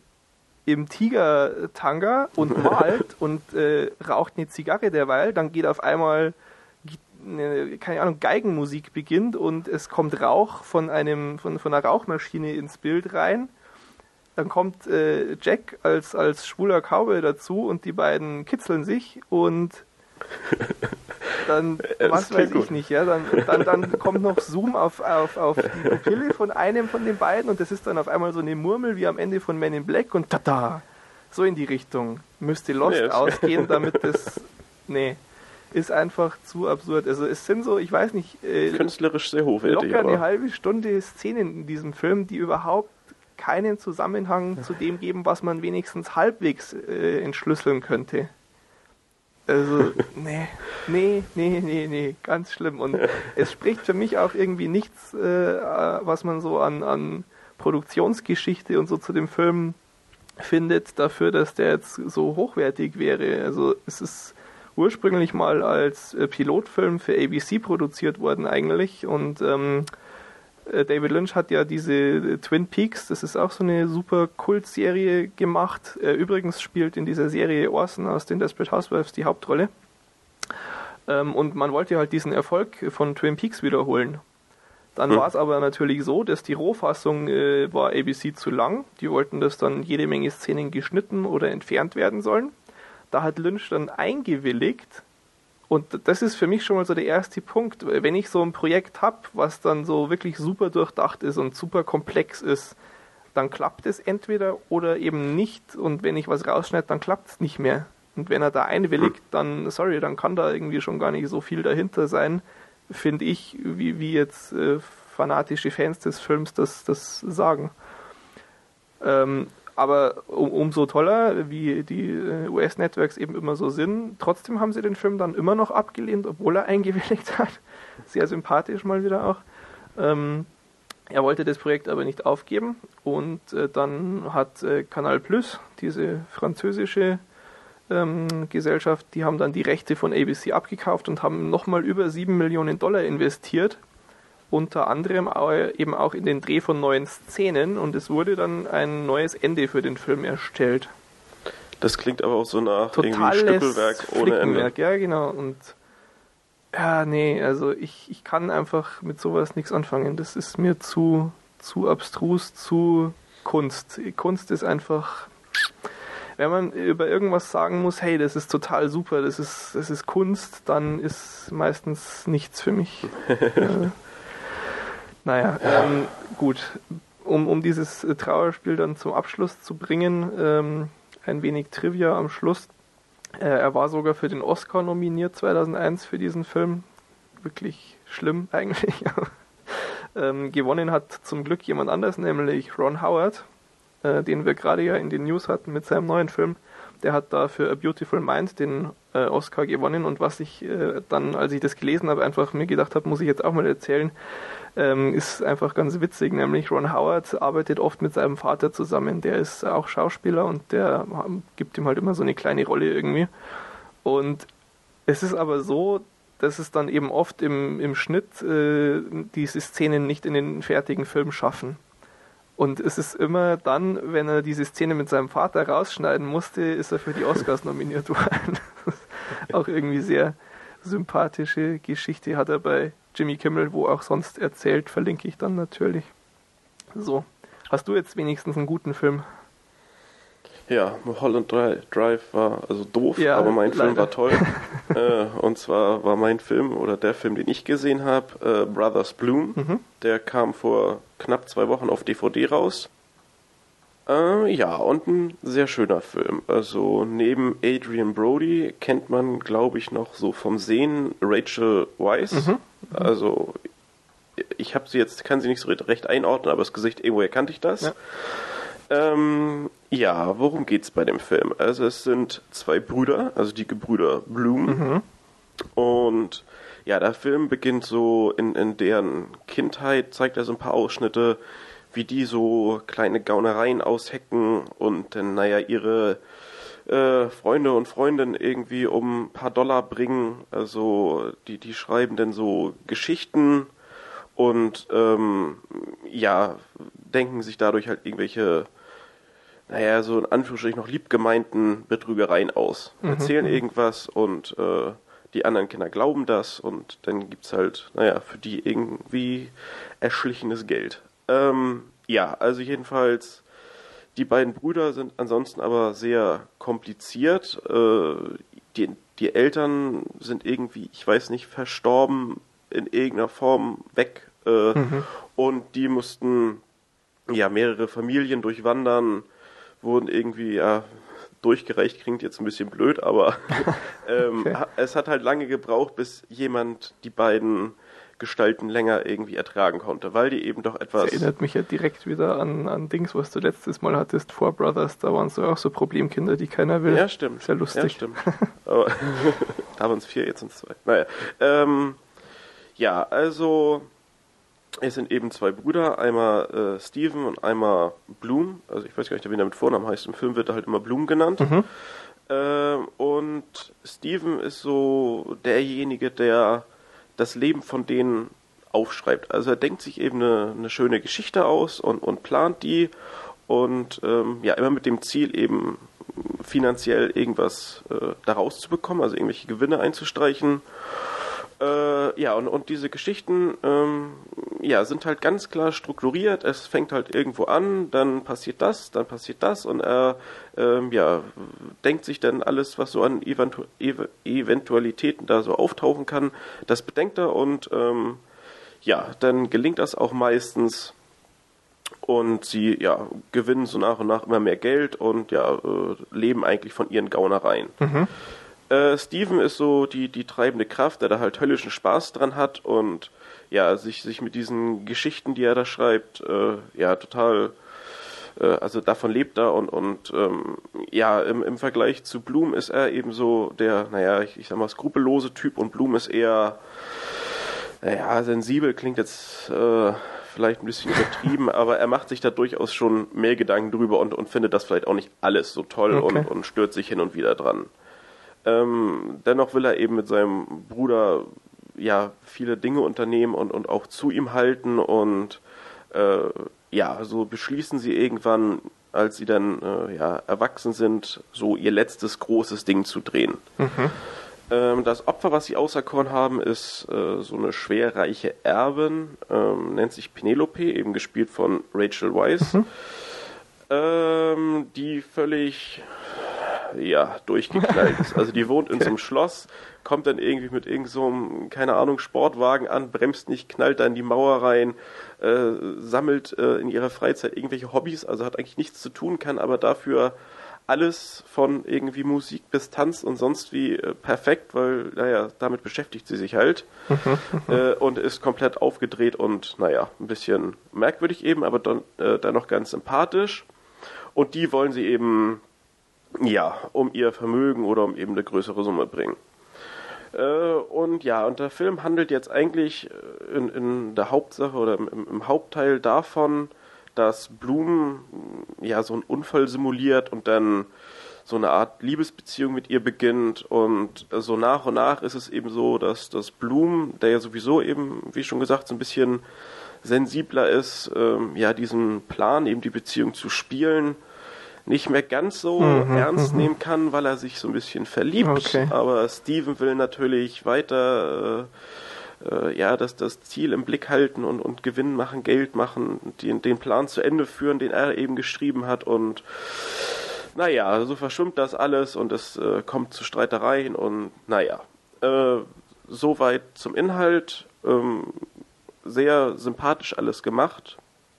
Tiger-Tanga und malt und raucht eine Zigarre derweil, dann geht auf einmal keine Ahnung, Geigenmusik beginnt und es kommt Rauch von einer Rauchmaschine ins Bild rein. Dann kommt Jack als schwuler Cowboy dazu und die beiden kitzeln sich und dann, was weiß ich nicht, ja, dann kommt noch Zoom auf die Pupille von einem von den beiden und das ist dann auf einmal so eine Murmel wie am Ende von Men in Black und tada, so in die Richtung müsste Lost ausgehen, damit das, ist einfach zu absurd. Also es sind so, ich weiß nicht, künstlerisch sehr hochwertig. Locker eine halbe Stunde Szenen in diesem Film, die überhaupt keinen Zusammenhang zu dem geben, was man wenigstens halbwegs entschlüsseln könnte. Also, nee, ganz schlimm. Und es spricht für mich auch irgendwie nichts, was man so an Produktionsgeschichte und so zu dem Film findet, dafür, dass der jetzt so hochwertig wäre. Also es ist ursprünglich mal als Pilotfilm für ABC produziert worden eigentlich und David Lynch hat ja diese Twin Peaks, das ist auch so eine super Kultserie gemacht. Übrigens spielt in dieser Serie Orson aus den Desperate Housewives die Hauptrolle. Und man wollte halt diesen Erfolg von Twin Peaks wiederholen. Dann war es aber natürlich so, dass die Rohfassung war ABC zu lang. Die wollten, dass dann jede Menge Szenen geschnitten oder entfernt werden sollen. Da hat Lynch dann eingewilligt. Und das ist für mich schon mal so der erste Punkt. Wenn ich so ein Projekt habe, was dann so wirklich super durchdacht ist und super komplex ist, dann klappt es entweder oder eben nicht. Und wenn ich was rausschneide, dann klappt es nicht mehr. Und wenn er da einwilligt, dann kann da irgendwie schon gar nicht so viel dahinter sein, finde ich, wie jetzt fanatische Fans des Films das sagen. Aber umso toller, wie die US-Networks eben immer so sind, trotzdem haben sie den Film dann immer noch abgelehnt, obwohl er eingewilligt hat. Sehr sympathisch mal wieder auch. Er wollte das Projekt aber nicht aufgeben und dann hat Canal Plus, diese französische Gesellschaft, die haben dann die Rechte von ABC abgekauft und haben nochmal über $7 Millionen investiert, unter anderem eben auch in den Dreh von neuen Szenen, und es wurde dann ein neues Ende für den Film erstellt. Das klingt aber auch so nach totales irgendwie Stückelwerk ohne Ende. Ja, genau. Und ja, nee, also ich kann einfach mit sowas nichts anfangen. Das ist mir zu abstrus, zu Kunst. Kunst ist einfach, wenn man über irgendwas sagen muss, hey, das ist total super, das ist Kunst, dann ist meistens nichts für mich. Naja, gut. Um dieses Trauerspiel dann zum Abschluss zu bringen, ein wenig Trivia am Schluss. Er war sogar für den Oscar nominiert 2001 für diesen Film. Wirklich schlimm eigentlich. Gewonnen hat zum Glück jemand anders, nämlich Ron Howard, den wir gerade ja in den News hatten mit seinem neuen Film. Der hat da für A Beautiful Mind den Oscar gewonnen, und was ich dann, als ich das gelesen habe, einfach mir gedacht habe, muss ich jetzt auch mal erzählen, ist einfach ganz witzig, nämlich Ron Howard arbeitet oft mit seinem Vater zusammen, der ist auch Schauspieler und der gibt ihm halt immer so eine kleine Rolle irgendwie, und es ist aber so, dass es dann eben oft im Schnitt diese Szenen nicht in den fertigen Film schaffen. Und es ist immer dann, wenn er diese Szene mit seinem Vater rausschneiden musste, ist er für die Oscars nominiert worden. Auch irgendwie sehr sympathische Geschichte hat er bei Jimmy Kimmel, wo auch sonst erzählt, verlinke ich dann natürlich. So, hast du jetzt wenigstens einen guten Film? Ja, Mulholland Drive war also doof, ja, aber mein leider. Film war toll. Und zwar war mein Film oder der Film, den ich gesehen habe, Brothers Bloom. Mhm. Der kam vor knapp 2 Wochen auf DVD raus. Ja, und ein sehr schöner Film. Also neben Adrian Brody kennt man, glaube ich, noch so vom Sehen Rachel Weisz. Mhm. Also ich kann sie nicht so recht einordnen, aber das Gesicht, irgendwoher kannte ich das. Ja. Ja, worum geht's bei dem Film? Also es sind 2 Brüder, also die Gebrüder Bloom. Mhm. Und ja, der Film beginnt so in deren Kindheit, zeigt er so ein paar Ausschnitte, wie die so kleine Gaunereien aushecken und dann, naja, ihre Freunde und Freundinnen irgendwie um ein paar Dollar bringen. Also die schreiben dann so Geschichten und ja, denken sich dadurch halt irgendwelche, naja, so in Anführungsstrichen noch liebgemeinten Betrügereien aus. Erzählen irgendwas und die anderen Kinder glauben das, und dann gibt's halt, naja, für die irgendwie erschlichenes Geld. Ja, also jedenfalls, die beiden Brüder sind ansonsten aber sehr kompliziert. Die Eltern sind irgendwie, ich weiß nicht, verstorben, in irgendeiner Form weg. Und die mussten ja mehrere Familien durchwandern, wurden irgendwie durchgereicht, klingt jetzt ein bisschen blöd, aber okay. Es hat halt lange gebraucht, bis jemand die beiden Gestalten länger irgendwie ertragen konnte, weil die eben doch etwas... Das erinnert mich ja direkt wieder an Dings, was du letztes Mal hattest, Four Brothers, da waren es auch so Problemkinder, die keiner will. Ja, stimmt. Sehr lustig. Ja, stimmt. Aber da waren es 4, jetzt sind es 2. Naja, ja, also es sind eben 2 Brüder, einmal Stephen und einmal Bloom, also ich weiß gar nicht, wie der mit Vornamen heißt, im Film wird er halt immer Bloom genannt. Und Stephen ist so derjenige, der das Leben von denen aufschreibt. Also er denkt sich eben eine schöne Geschichte aus und plant die und ja, immer mit dem Ziel eben finanziell irgendwas daraus zu bekommen, also irgendwelche Gewinne einzustreichen. Ja, und diese Geschichten ja, sind halt ganz klar strukturiert. Es fängt halt irgendwo an, dann passiert das und er ja, denkt sich dann alles, was so an Eventualitäten da so auftauchen kann, das bedenkt er und ja, dann gelingt das auch meistens und sie ja, gewinnen so nach und nach immer mehr Geld und ja, leben eigentlich von ihren Gaunereien. Steven ist so die treibende Kraft, der da halt höllischen Spaß dran hat und ja, sich mit diesen Geschichten, die er da schreibt, ja, total Also davon lebt er und ja, im Vergleich zu Bloom ist er eben so der, naja, ich sag mal, skrupellose Typ und Bloom ist eher, naja, sensibel, klingt jetzt vielleicht ein bisschen übertrieben, aber er macht sich da durchaus schon mehr Gedanken drüber und findet das vielleicht auch nicht alles so toll und stört sich hin und wieder dran. Dennoch will er eben mit seinem Bruder ja viele Dinge unternehmen und auch zu ihm halten und ja, so beschließen sie irgendwann, als sie dann ja, erwachsen sind, so ihr letztes großes Ding zu drehen. Das Opfer, was sie auserkoren haben, ist so eine schwerreiche Erbin, nennt sich Penelope, eben gespielt von Rachel Weisz, die völlig ja, durchgeknallt ist. Also die wohnt in so einem Schloss, kommt dann irgendwie mit irgend so einem, keine Ahnung, Sportwagen an, bremst nicht, knallt da in die Mauer rein, sammelt in ihrer Freizeit irgendwelche Hobbys, also hat eigentlich nichts zu tun, kann aber dafür alles von irgendwie Musik bis Tanz und sonst wie perfekt, weil, naja, damit beschäftigt sie sich halt und ist komplett aufgedreht und, naja, ein bisschen merkwürdig eben, aber dann noch ganz sympathisch. Und die wollen sie eben, ja, um ihr Vermögen oder um eben eine größere Summe bringen. Und ja, und der Film handelt jetzt eigentlich in der Hauptsache oder im Hauptteil davon, dass Bloom ja so einen Unfall simuliert und dann so eine Art Liebesbeziehung mit ihr beginnt und so nach und nach ist es eben so, dass das Bloom, der ja sowieso eben, wie schon gesagt, so ein bisschen sensibler ist, ja diesen Plan, eben die Beziehung zu spielen, nicht mehr ganz so ernst nehmen kann, weil er sich so ein bisschen verliebt. Okay. Aber Steven will natürlich weiter ja, das Ziel im Blick halten und Gewinn machen, Geld machen, den Plan zu Ende führen, den er eben geschrieben hat und naja, so verschwimmt das alles und es kommt zu Streitereien und naja, soweit zum Inhalt, sehr sympathisch alles gemacht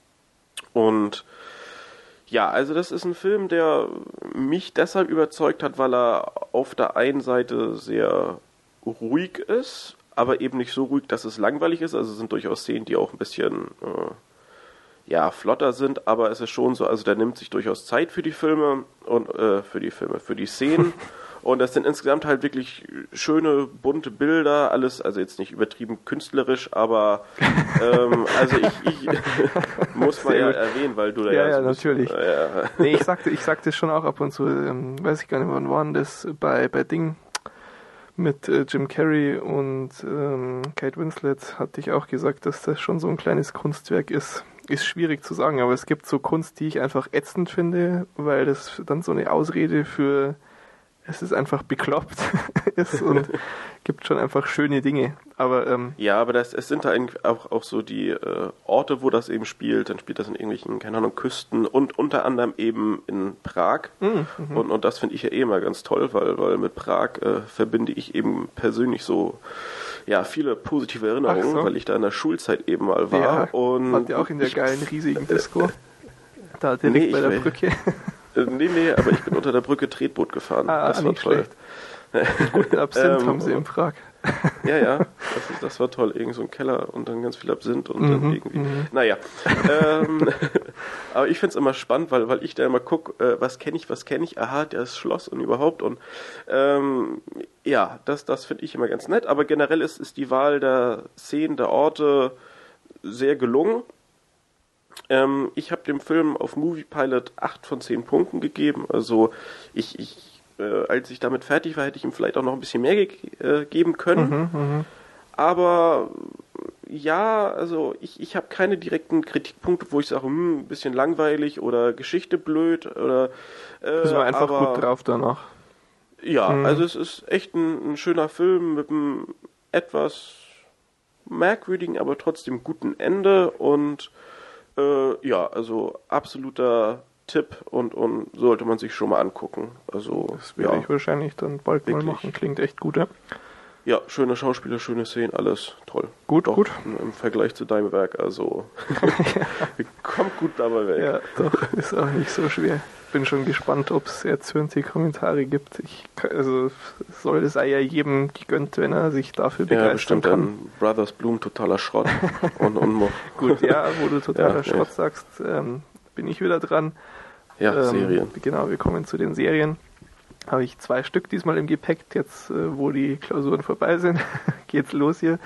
und ja, also das ist ein Film, der mich deshalb überzeugt hat, weil er auf der einen Seite sehr ruhig ist, aber eben nicht so ruhig, dass es langweilig ist. Also es sind durchaus Szenen, die auch ein bisschen ja, flotter sind, aber es ist schon so, also der nimmt sich durchaus Zeit für die Filme und für die Szenen. Und das sind insgesamt halt wirklich schöne, bunte Bilder, alles, also jetzt nicht übertrieben künstlerisch, aber also ich muss mal ja erwähnen, weil du da ja so natürlich. Nee, ich sagte schon auch ab und zu, weiß ich gar nicht, wann war das bei Ding mit Jim Carrey und Kate Winslet hatte ich auch gesagt, dass das schon so ein kleines Kunstwerk ist. Ist schwierig zu sagen, aber es gibt so Kunst, die ich einfach ätzend finde, weil das dann so eine Ausrede für es ist einfach bekloppt ist und gibt schon einfach schöne Dinge. Aber ja, aber es sind da eigentlich auch so die Orte, wo das eben spielt. Dann spielt das in irgendwelchen, keine Ahnung, Küsten und unter anderem eben in Prag. Und das finde ich ja eh immer ganz toll, weil mit Prag verbinde ich eben persönlich so ja viele positive Erinnerungen, weil ich da in der Schulzeit eben mal war. Ja, und wart ihr auch in der geilen riesigen Disco? Da direkt bei der Brücke. Nee, aber ich bin unter der Brücke Tretboot gefahren. Das war toll. Guten Absinth haben sie in Prag. Ja, das war toll. Irgend so ein Keller und dann ganz viel Absinth und dann irgendwie. Naja. Aber ich finde es immer spannend, weil ich da immer gucke, was kenne ich, aha, das Schloss und überhaupt. Und ja, das finde ich immer ganz nett. Aber generell ist die Wahl der Szenen, der Orte sehr gelungen. Ich habe dem Film auf Moviepilot 8 von 10 Punkten gegeben. Also als ich damit fertig war, hätte ich ihm vielleicht auch noch ein bisschen mehr geben können. Aber ja, also ich habe keine direkten Kritikpunkte, wo ich sage, ein bisschen langweilig oder Geschichte blöd oder ist man einfach gut drauf danach. Ja, also es ist echt ein schöner Film mit einem etwas merkwürdigen, aber trotzdem guten Ende und ja, also absoluter Tipp und sollte man sich schon mal angucken. Also das werde ich wahrscheinlich dann bald wirklich mal machen. Klingt echt gut, ja? Ja, schöne Schauspieler, schöne Szenen, alles toll. Gut. Im Vergleich zu deinem Werk, also kommt gut dabei weg. Ja, doch, ist auch nicht so schwer. Bin schon gespannt, ob es erzürnte Kommentare gibt. Es sei ja jedem gegönnt, wenn er sich dafür begeistern kann. Ja, bestimmt Brothers Bloom totaler Schrott. Gut, ja, wo du totaler Schrott sagst, bin ich wieder dran. Ja, Serien. Genau, wir kommen zu den Serien. Habe ich 2 Stück diesmal im Gepäck. Jetzt, wo die Klausuren vorbei sind, geht's los hier.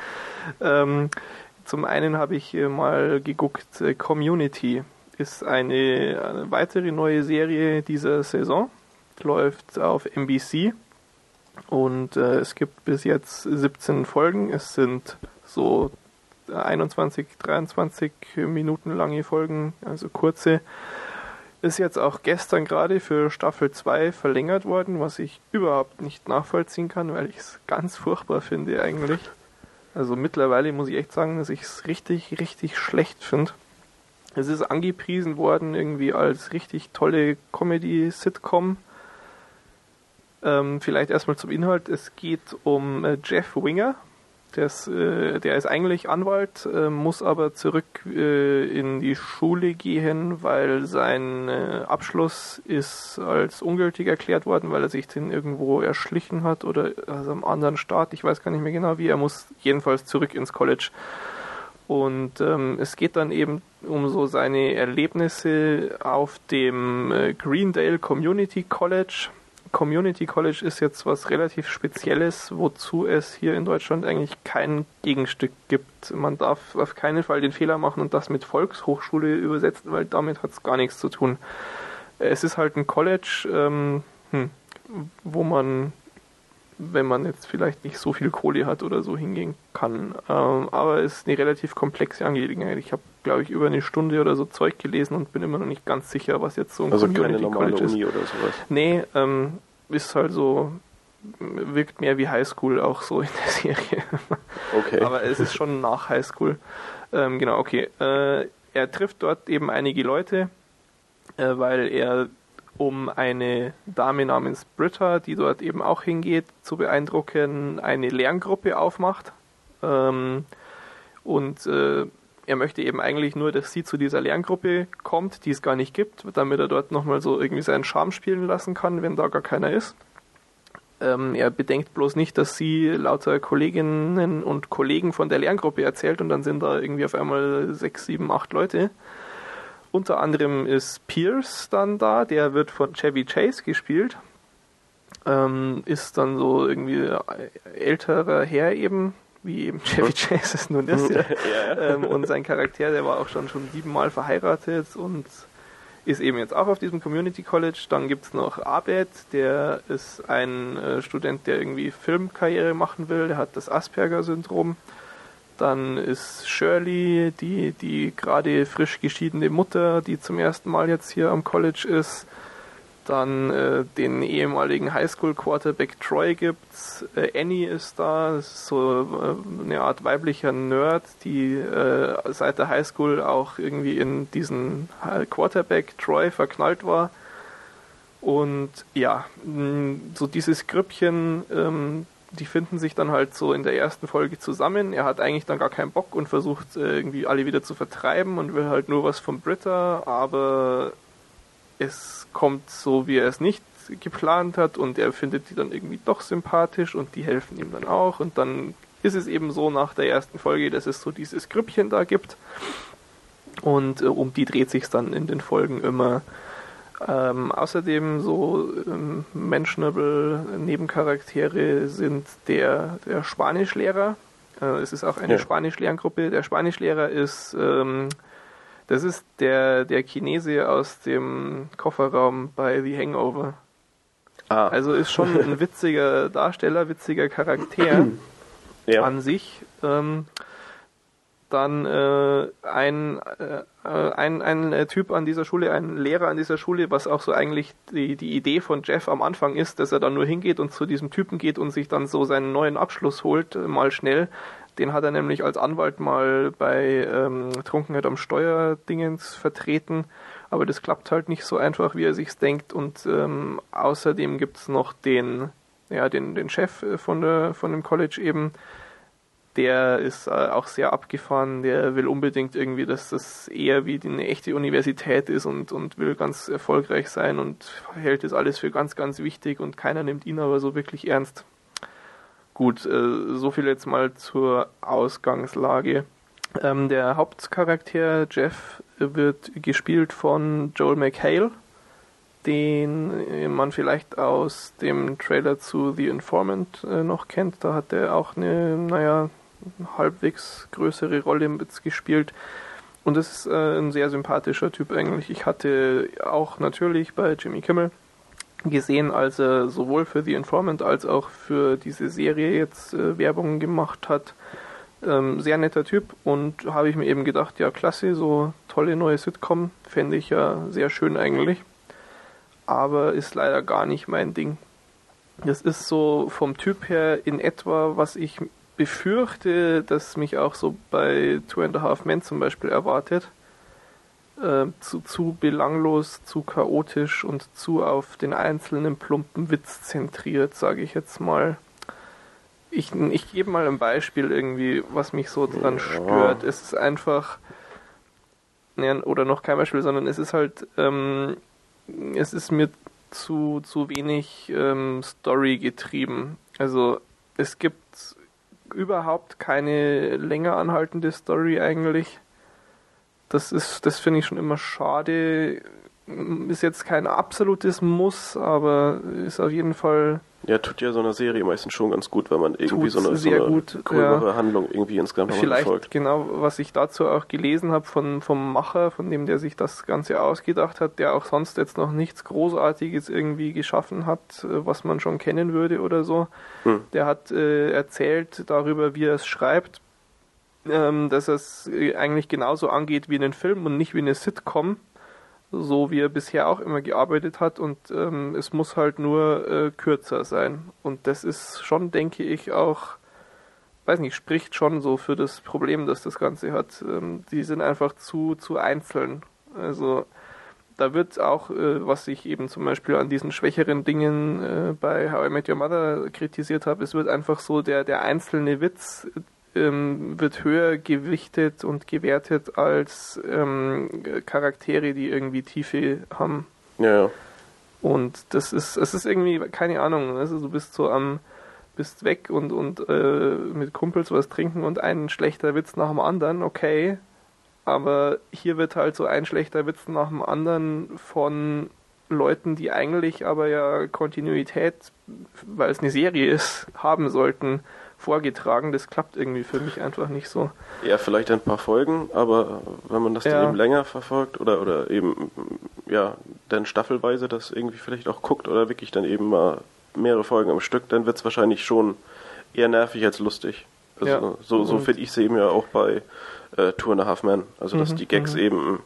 Zum einen habe ich mal geguckt, Community ist eine weitere neue Serie dieser Saison. Läuft auf NBC und es gibt bis jetzt 17 Folgen. Es sind so 21, 23 Minuten lange Folgen, also kurze. Ist jetzt auch gestern gerade für Staffel 2 verlängert worden, was ich überhaupt nicht nachvollziehen kann, weil ich es ganz furchtbar finde eigentlich. Also mittlerweile muss ich echt sagen, dass ich es richtig, richtig schlecht finde. Es ist angepriesen worden irgendwie als richtig tolle Comedy-Sitcom. Vielleicht erstmal zum Inhalt. Es geht um Jeff Winger. Der ist eigentlich Anwalt, muss aber zurück in die Schule gehen, weil sein Abschluss ist als ungültig erklärt worden, weil er sich den irgendwo erschlichen hat oder also am anderen Staat. Ich weiß gar nicht mehr genau wie. Er muss jedenfalls zurück ins College. Und es geht dann eben um so seine Erlebnisse auf dem Greendale Community College. Community College ist jetzt was relativ Spezielles, wozu es hier in Deutschland eigentlich kein Gegenstück gibt. Man darf auf keinen Fall den Fehler machen und das mit Volkshochschule übersetzen, weil damit hat es gar nichts zu tun. Es ist halt ein College, wo man, wenn man jetzt vielleicht nicht so viel Kohle hat oder so, hingehen kann. Aber es ist eine relativ komplexe Angelegenheit. Ich habe, glaube ich, über eine Stunde oder so Zeug gelesen und bin immer noch nicht ganz sicher, was jetzt so ein Community College ist. Uni oder sowas? Nee, ist halt so, wirkt mehr wie Highschool auch so in der Serie. Okay. Aber es ist schon nach Highschool. Genau, okay. Er trifft dort eben einige Leute, weil er um eine Dame namens Britta, die dort eben auch hingeht, zu beeindrucken, eine Lerngruppe aufmacht. Und er möchte eben eigentlich nur, dass sie zu dieser Lerngruppe kommt, die es gar nicht gibt, damit er dort nochmal so irgendwie seinen Charme spielen lassen kann, wenn da gar keiner ist. Er bedenkt bloß nicht, dass sie lauter Kolleginnen und Kollegen von der Lerngruppe erzählt und dann sind da irgendwie auf einmal 6, 7, 8 Leute. Unter anderem ist Pierce dann da, der wird von Chevy Chase gespielt. Ist dann so irgendwie älterer Herr eben, wie eben Chevy Chase es nun ist. Ja. Und sein Charakter, der war auch schon 7-mal verheiratet und ist eben jetzt auch auf diesem Community College. Dann gibt es noch Abed, der ist ein Student, der irgendwie Filmkarriere machen will, der hat das Asperger-Syndrom. Dann ist Shirley, die gerade frisch geschiedene Mutter, die zum ersten Mal jetzt hier am College ist. Dann den ehemaligen Highschool-Quarterback Troy gibt's. Annie ist da, das ist so eine Art weiblicher Nerd, die seit der Highschool auch irgendwie in diesen Quarterback Troy verknallt war. Und ja, so dieses Grüppchen, die finden sich dann halt so in der ersten Folge zusammen. Er hat eigentlich dann gar keinen Bock und versucht irgendwie alle wieder zu vertreiben und will halt nur was von Britta, aber es kommt so, wie er es nicht geplant hat und er findet die dann irgendwie doch sympathisch und die helfen ihm dann auch und dann ist es eben so nach der ersten Folge, dass es so dieses Grüppchen da gibt und um die dreht sich dann in den Folgen immer. Außerdem so mentionable Nebencharaktere sind der Spanischlehrer. Es ist auch eine Spanischlerngruppe. Der Spanischlehrer ist das ist der Chinese aus dem Kofferraum bei The Hangover. Also ist schon ein witziger Darsteller, witziger Charakter an sich. Dann ein Typ an dieser Schule, ein Lehrer an dieser Schule, was auch so eigentlich die Idee von Jeff am Anfang ist, dass er dann nur hingeht und zu diesem Typen geht und sich dann so seinen neuen Abschluss holt, mal schnell. Den hat er nämlich als Anwalt mal bei Trunkenheit am Steuerdingens vertreten, aber das klappt halt nicht so einfach, wie er sich's denkt. Und außerdem gibt's noch den Chef von dem College eben. Der ist auch sehr abgefahren, der will unbedingt irgendwie, dass das eher wie eine echte Universität ist und will ganz erfolgreich sein und hält das alles für ganz, ganz wichtig und keiner nimmt ihn aber so wirklich ernst. Gut, so viel jetzt mal zur Ausgangslage. Der Hauptcharakter Jeff wird gespielt von Joel McHale, den man vielleicht aus dem Trailer zu The Informant noch kennt. Da hat er auch eine, halbwegs größere Rolle gespielt. Und das ist ein sehr sympathischer Typ eigentlich. Ich hatte auch natürlich bei Jimmy Kimmel gesehen, als er sowohl für The Informant als auch für diese Serie jetzt Werbung gemacht hat. Sehr netter Typ, und habe ich mir eben gedacht, ja klasse, so tolle neue Sitcom, fände ich ja sehr schön eigentlich. Aber ist leider gar nicht mein Ding. Das ist so vom Typ her in etwa, was ich befürchte, dass mich auch so bei 2.5 Men zum Beispiel erwartet. Zu belanglos, zu chaotisch und zu auf den einzelnen plumpen Witz zentriert, sage ich jetzt mal. Ich gebe mal ein Beispiel irgendwie, was mich so dran stört. Es ist einfach, oder noch kein Beispiel, sondern es ist halt, es ist mir zu wenig Story getrieben. Also es gibt überhaupt keine länger anhaltende Story eigentlich. Das finde ich schon immer schade. Ist jetzt kein absolutes Muss, aber ist auf jeden Fall... Ja, tut ja so eine Serie meistens schon ganz gut, wenn man irgendwie so eine gröbere Handlung irgendwie insgesamt vielleicht verfolgt. Genau, was ich dazu auch gelesen habe vom Macher, von dem, der sich das Ganze ausgedacht hat, der auch sonst jetzt noch nichts Großartiges irgendwie geschaffen hat, was man schon kennen würde oder so. Der hat erzählt darüber, wie er es schreibt, dass er es eigentlich genauso angeht wie einen Film und nicht wie eine Sitcom, so wie er bisher auch immer gearbeitet hat, und es muss halt nur kürzer sein. Und das ist schon, denke ich, auch, weiß nicht, spricht schon so für das Problem, das das Ganze hat. Die sind einfach zu einzeln. Also da wird auch, was ich eben zum Beispiel an diesen schwächeren Dingen bei How I Met Your Mother kritisiert habe, es wird einfach so, der einzelne Witz wird höher gewichtet und gewertet als Charaktere, die irgendwie Tiefe haben. Ja. Und es ist irgendwie, keine Ahnung, also du bist bist weg und mit Kumpels was trinken und ein schlechter Witz nach dem anderen, okay, aber hier wird halt so ein schlechter Witz nach dem anderen von Leuten, die eigentlich aber ja Kontinuität, weil es eine Serie ist, haben sollten, vorgetragen. Das klappt irgendwie für mich einfach nicht so. Ja, vielleicht ein paar Folgen, aber wenn man das dann eben länger verfolgt oder eben, ja, dann staffelweise das irgendwie vielleicht auch guckt oder wirklich dann eben mal mehrere Folgen am Stück, dann wird es wahrscheinlich schon eher nervig als lustig. Also so finde ich es eben ja auch bei 2.5 Men. Also dass die Gags eben,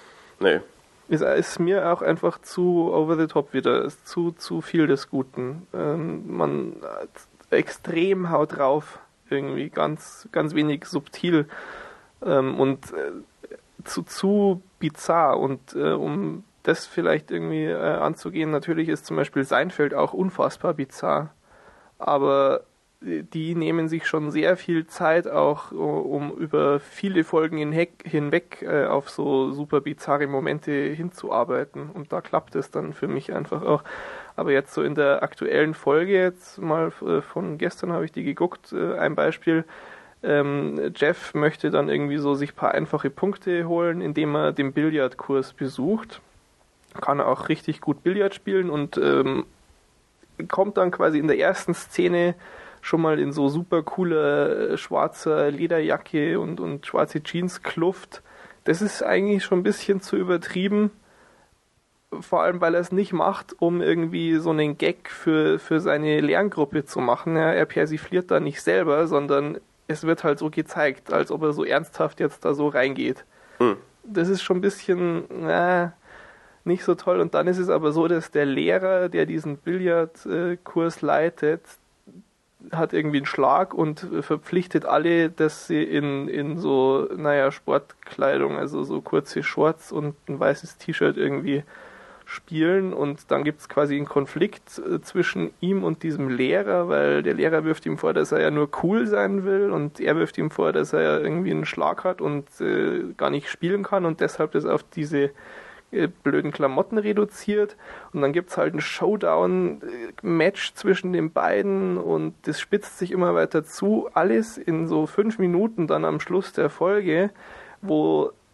ist mir auch einfach zu over the top wieder. Ist zu viel des Guten. Man extrem haut drauf, irgendwie ganz, ganz wenig subtil und zu bizarr. Und um das vielleicht irgendwie anzugehen, natürlich ist zum Beispiel Seinfeld auch unfassbar bizarr, aber die nehmen sich schon sehr viel Zeit auch, um über viele Folgen hinweg auf so super bizarre Momente hinzuarbeiten, und da klappt es dann für mich einfach auch. Aber jetzt so in der aktuellen Folge, jetzt mal von gestern habe ich die geguckt, ein Beispiel, Jeff möchte dann irgendwie so sich ein paar einfache Punkte holen, indem er den Billardkurs besucht. Kann er auch richtig gut Billard spielen und kommt dann quasi in der ersten Szene schon mal in so super cooler schwarzer Lederjacke und schwarze Jeans-Kluft. Das ist eigentlich schon ein bisschen zu übertrieben. Vor allem, weil er es nicht macht, um irgendwie so einen Gag für seine Lerngruppe zu machen. Ja, er persifliert da nicht selber, sondern es wird halt so gezeigt, als ob er so ernsthaft jetzt da so reingeht. Das ist schon ein bisschen nicht so toll. Und dann ist es aber so, dass der Lehrer, der diesen Billardkurs leitet, hat irgendwie einen Schlag und verpflichtet alle, dass sie in so, Sportkleidung, also so kurze Shorts und ein weißes T-Shirt irgendwie spielen, und dann gibt es quasi einen Konflikt zwischen ihm und diesem Lehrer, weil der Lehrer wirft ihm vor, dass er ja nur cool sein will, und er wirft ihm vor, dass er ja irgendwie einen Schlag hat und gar nicht spielen kann und deshalb das auf diese blöden Klamotten reduziert, und dann gibt es halt ein Showdown-Match zwischen den beiden und das spitzt sich immer weiter zu, alles in so 5 Minuten dann am Schluss der Folge, wo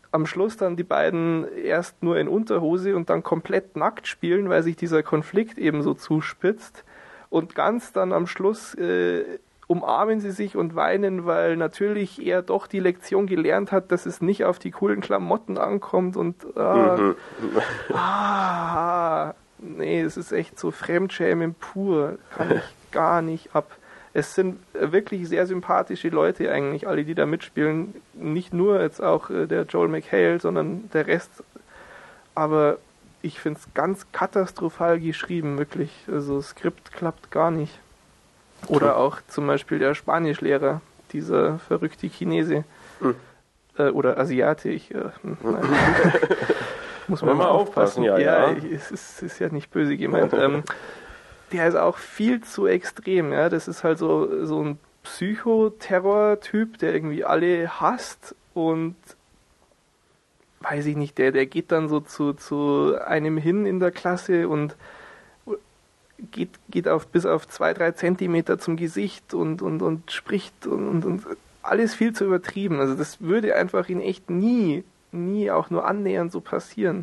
am Schluss dann die beiden erst nur in Unterhose und dann komplett nackt spielen, weil sich dieser Konflikt eben so zuspitzt. Und ganz dann am Schluss umarmen sie sich und weinen, weil natürlich er doch die Lektion gelernt hat, dass es nicht auf die coolen Klamotten ankommt und nee, es ist echt so Fremdschämen pur, kann ich gar nicht ab. Es sind wirklich sehr sympathische Leute eigentlich, alle, die da mitspielen. Nicht nur jetzt auch der Joel McHale, sondern der Rest. Aber ich finde es ganz katastrophal geschrieben, wirklich. Also das Skript klappt gar nicht. Oder auch zum Beispiel der Spanischlehrer, dieser verrückte Chinese. Oder Asiate. Muss man mal aufpassen. Ja. Es ist ja nicht böse gemeint. Der ist auch viel zu extrem. Ja? Das ist halt so ein Psychoterror-Typ, der irgendwie alle hasst und weiß ich nicht, der geht dann so zu einem hin in der Klasse und geht bis auf 2-3 Zentimeter zum Gesicht und spricht und alles viel zu übertrieben. Also das würde einfach in echt nie auch nur annähernd so passieren.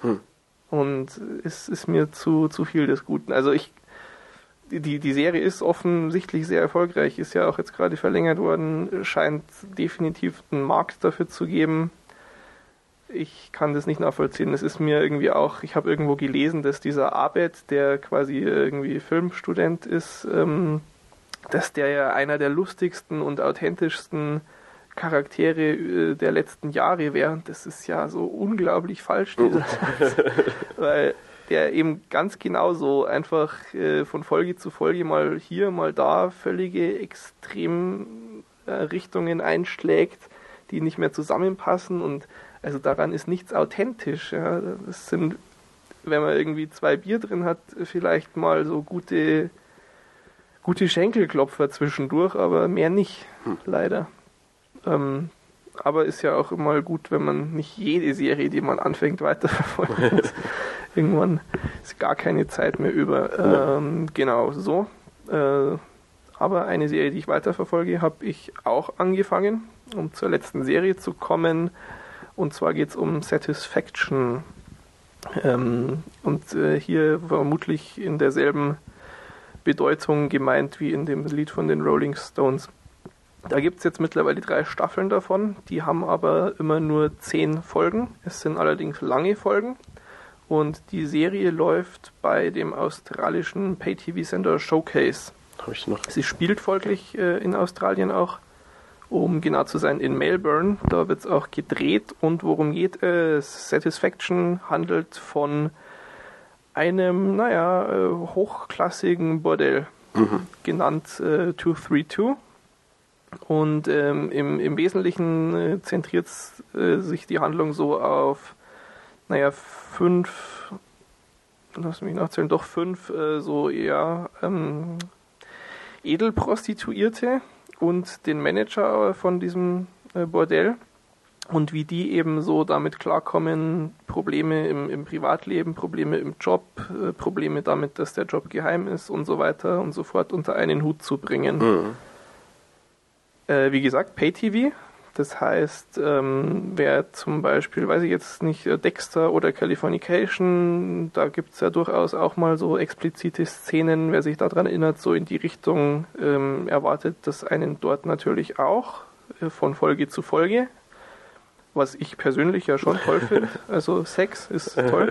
Und es ist mir zu viel des Guten. Also die Serie ist offensichtlich sehr erfolgreich, ist ja auch jetzt gerade verlängert worden, scheint definitiv einen Markt dafür zu geben. Ich kann das nicht nachvollziehen. Es ist mir irgendwie auch, ich habe irgendwo gelesen, dass dieser Abed, der quasi irgendwie Filmstudent ist, dass der ja einer der lustigsten und authentischsten Charaktere der letzten Jahre wäre. Und das ist ja so unglaublich falsch, dieser Satz. Weil der eben ganz genauso einfach von Folge zu Folge mal hier, mal da völlige Extremrichtungen einschlägt, die nicht mehr zusammenpassen und also daran ist nichts authentisch. Ja. Das sind, wenn man irgendwie 2 Bier drin hat, vielleicht mal so gute Schenkelklopfer zwischendurch, aber mehr nicht, leider. Aber ist ja auch immer gut, wenn man nicht jede Serie, die man anfängt, weiterverfolgen muss. Irgendwann ist gar keine Zeit mehr über. Genau, so. Aber eine Serie, die ich weiterverfolge, habe ich auch angefangen, um zur letzten Serie zu kommen. Und zwar geht es um Satisfaction. Und hier vermutlich in derselben Bedeutung gemeint wie in dem Lied von den Rolling Stones. Da gibt es jetzt mittlerweile 3 Staffeln davon, die haben aber immer nur 10 Folgen. Es sind allerdings lange Folgen. Und die Serie läuft bei dem australischen Pay-TV-Sender Showcase. Habe ich noch. Sie spielt folglich in Australien auch, um genau zu sein, in Melbourne. Da wird es auch gedreht. Und worum geht es? Satisfaction handelt von einem, hochklassigen Bordell, genannt 232. Und im Wesentlichen zentriert sich die Handlung so auf 5, lass mich nachzählen, doch 5 so eher Edelprostituierte und den Manager von diesem Bordell und wie die eben so damit klarkommen, Probleme im Privatleben, Probleme im Job, Probleme damit, dass der Job geheim ist und so weiter und so fort unter einen Hut zu bringen. Wie gesagt, Pay-TV, das heißt, wer zum Beispiel, weiß ich jetzt nicht, Dexter oder Californication, da gibt es ja durchaus auch mal so explizite Szenen, wer sich daran erinnert, so in die Richtung erwartet das einen dort natürlich auch, von Folge zu Folge, was ich persönlich ja schon toll finde, also Sex ist toll.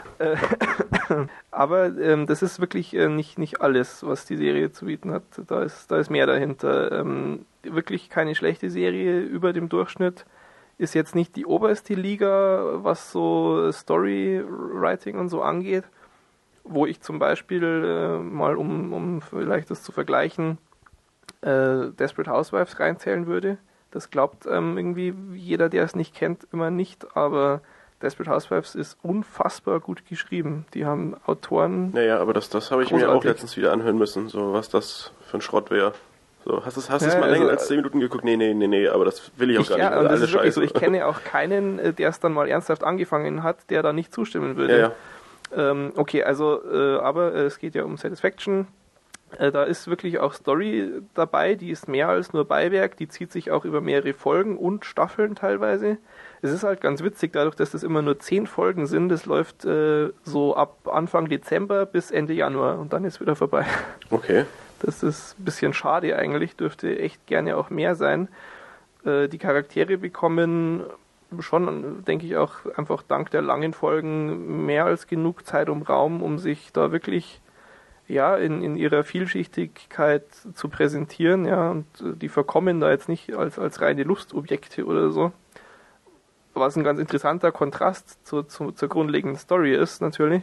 Aber das ist wirklich nicht alles, was die Serie zu bieten hat. Da ist mehr dahinter. Wirklich keine schlechte Serie, über dem Durchschnitt. Ist jetzt nicht die oberste Liga, was so Storywriting und so angeht. Wo ich zum Beispiel mal, um vielleicht das zu vergleichen, Desperate Housewives reinzählen würde. Das glaubt irgendwie jeder, der es nicht kennt, immer nicht, aber Desperate Housewives ist unfassbar gut geschrieben. Die haben Autoren... Naja, aber das habe ich mir auch letztens wieder anhören müssen, so was das für ein Schrott wäre. So, hast du es mal länger als 10 Minuten geguckt? Nee, aber das will ich auch gar nicht. Ja, das ist wirklich so. Ich kenne auch keinen, der es dann mal ernsthaft angefangen hat, der da nicht zustimmen würde. Ja. Okay, also, aber es geht ja um Satisfaction. Da ist wirklich auch Story dabei, die ist mehr als nur Beiwerk, die zieht sich auch über mehrere Folgen und Staffeln teilweise. Es ist halt ganz witzig, dadurch, dass das immer nur 10 Folgen sind, das läuft so ab Anfang Dezember bis Ende Januar und dann ist wieder vorbei. Okay. Das ist ein bisschen schade eigentlich, dürfte echt gerne auch mehr sein. Die Charaktere bekommen schon, denke ich, auch einfach dank der langen Folgen mehr als genug Zeit und Raum, um sich da wirklich in ihrer Vielschichtigkeit zu präsentieren, ja, und die verkommen da jetzt nicht als reine Lustobjekte oder so. Was ein ganz interessanter Kontrast zur grundlegenden Story ist, natürlich.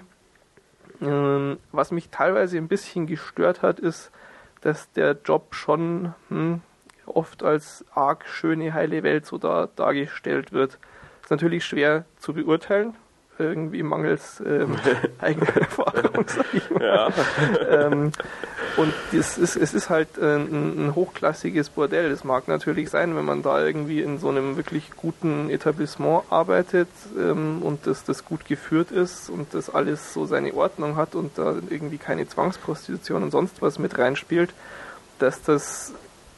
Was mich teilweise ein bisschen gestört hat, ist, dass der Job schon oft als arg schöne, heile Welt so dargestellt wird. Ist natürlich schwer zu beurteilen, irgendwie mangels eigener Erfahrung, sag ich mal. Ja. Und es ist halt ein hochklassiges Bordell. Das mag natürlich sein, wenn man da irgendwie in so einem wirklich guten Etablissement arbeitet und das gut geführt ist und das alles so seine Ordnung hat und da irgendwie keine Zwangsprostitution und sonst was mit reinspielt, dass das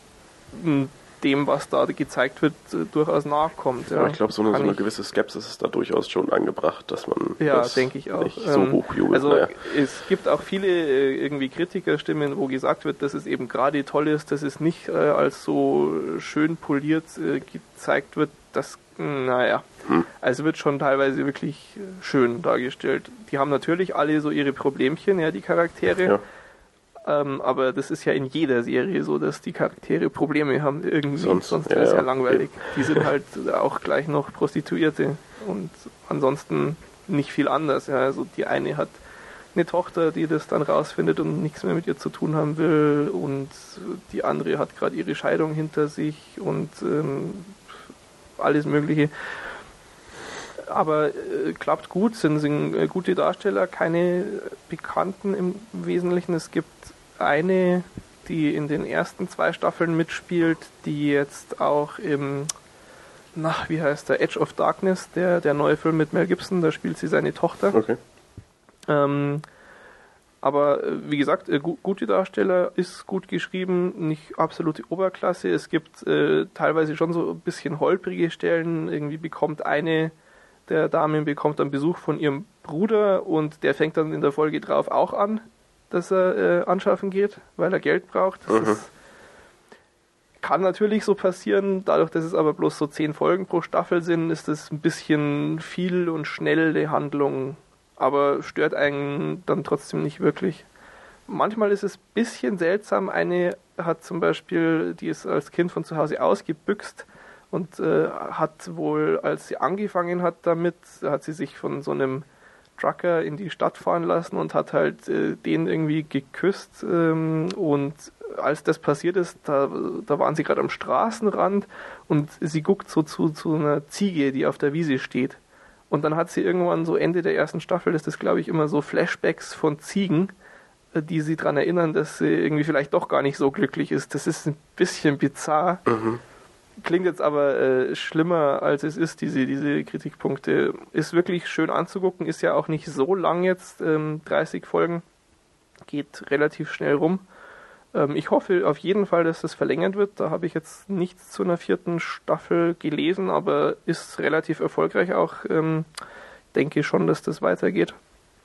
dem, was da gezeigt wird, durchaus nahe kommt. Ja, ich glaube, so eine gewisse Skepsis ist da durchaus schon angebracht, dass man das denke ich auch. nicht so hochjubelt. Also es gibt auch viele irgendwie Kritikerstimmen, wo gesagt wird, dass es eben gerade toll ist, dass es nicht als so schön poliert gezeigt wird. Das, also wird schon teilweise wirklich schön dargestellt. Die haben natürlich alle so ihre Problemchen, ja, die Charaktere. Ja. Aber das ist ja in jeder Serie so, dass die Charaktere Probleme haben irgendwie, sonst wäre es ja langweilig. Okay. Die sind halt auch gleich noch Prostituierte und ansonsten nicht viel anders. Ja. Also die eine hat eine Tochter, die das dann rausfindet und nichts mehr mit ihr zu tun haben will und die andere hat gerade ihre Scheidung hinter sich und alles Mögliche. Aber klappt gut, sind gute Darsteller, keine Bekannten im Wesentlichen. Es gibt eine, die in den ersten 2 Staffeln mitspielt, die jetzt auch im, wie heißt der, Edge of Darkness, der neue Film mit Mel Gibson, da spielt sie seine Tochter. Okay. Aber wie gesagt, gute Darsteller, ist gut geschrieben, nicht absolute Oberklasse. Es gibt teilweise schon so ein bisschen holprige Stellen. Irgendwie bekommt eine der Damen dann Besuch von ihrem Bruder und der fängt dann in der Folge drauf auch an, dass er anschaffen geht, weil er Geld braucht. Das kann natürlich so passieren, dadurch, dass es aber bloß so 10 Folgen pro Staffel sind, ist das ein bisschen viel und schnelle Handlung, aber stört einen dann trotzdem nicht wirklich. Manchmal ist es ein bisschen seltsam, eine hat zum Beispiel, die ist als Kind von zu Hause ausgebüxt, und hat wohl, als sie angefangen hat damit, hat sie sich von so einem Trucker in die Stadt fahren lassen und hat halt den irgendwie geküsst. Und als das passiert ist, da waren sie gerade am Straßenrand und sie guckt so zu einer Ziege, die auf der Wiese steht. Und dann hat sie irgendwann so Ende der ersten Staffel, ist das glaube ich immer so Flashbacks von Ziegen, die sie daran erinnern, dass sie irgendwie vielleicht doch gar nicht so glücklich ist. Das ist ein bisschen bizarr. Klingt jetzt aber schlimmer, als es ist, diese Kritikpunkte. Ist wirklich schön anzugucken, ist ja auch nicht so lang jetzt, 30 Folgen, geht relativ schnell rum. Ich hoffe auf jeden Fall, dass das verlängert wird. Da habe ich jetzt nichts zu einer 4. Staffel gelesen, aber ist relativ erfolgreich auch. Denke schon, dass das weitergeht.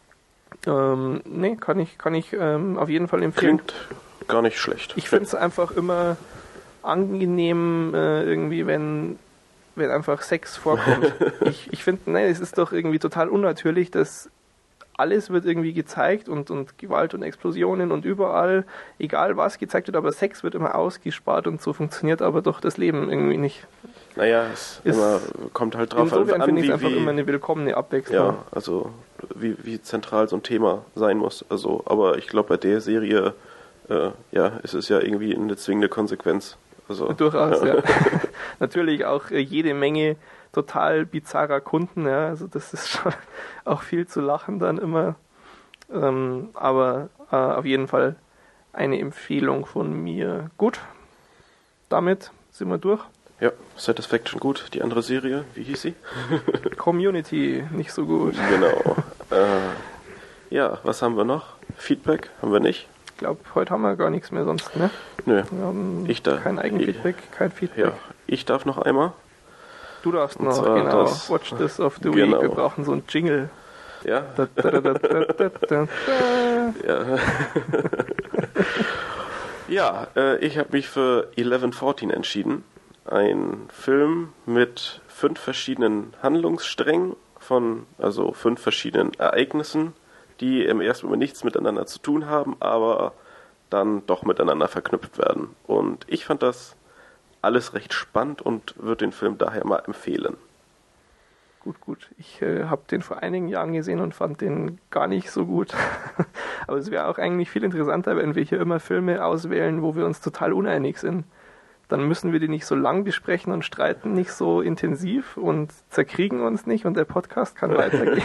Kann ich auf jeden Fall empfehlen. Klingt gar nicht schlecht. Ich finde es einfach immer angenehm, irgendwie, wenn einfach Sex vorkommt. Ich finde, es ist doch irgendwie total unnatürlich, dass alles wird irgendwie gezeigt und Gewalt und Explosionen und überall, egal was gezeigt wird, aber Sex wird immer ausgespart und so funktioniert aber doch das Leben irgendwie nicht. Naja, es kommt halt drauf an. Insofern finde ich es einfach immer eine willkommene Abwechslung. Ja, also wie zentral so ein Thema sein muss. Also, aber ich glaube, bei der Serie es ist ja irgendwie eine zwingende Konsequenz. Also, durchaus, ja. Natürlich auch jede Menge total bizarrer Kunden, ja, also das ist schon auch viel zu lachen dann immer, aber auf jeden Fall eine Empfehlung von mir. Gut, damit sind wir durch. Ja, Satisfaction gut, die andere Serie, wie hieß sie? Community, nicht so gut. Genau. Was haben wir noch? Feedback haben wir nicht? glaube, heute haben wir gar nichts mehr sonst, ne? Nö. Wir haben kein Eigenfeedback, kein Feedback. Ja, ich darf noch einmal. Du darfst noch, genau. Watch This of the Week. Wir brauchen so einen Jingle. Ja. Ja, ich habe mich für 1114 entschieden. Ein Film mit 5 verschiedenen Handlungssträngen also 5 verschiedenen Ereignissen, die im ersten Moment nichts miteinander zu tun haben, aber dann doch miteinander verknüpft werden. Und ich fand das alles recht spannend und würde den Film daher mal empfehlen. Gut. Ich habe den vor einigen Jahren gesehen und fand den gar nicht so gut. Aber es wäre auch eigentlich viel interessanter, wenn wir hier immer Filme auswählen, wo wir uns total uneinig sind. Dann müssen wir die nicht so lang besprechen und streiten nicht so intensiv und zerkriegen uns nicht und der Podcast kann weitergehen.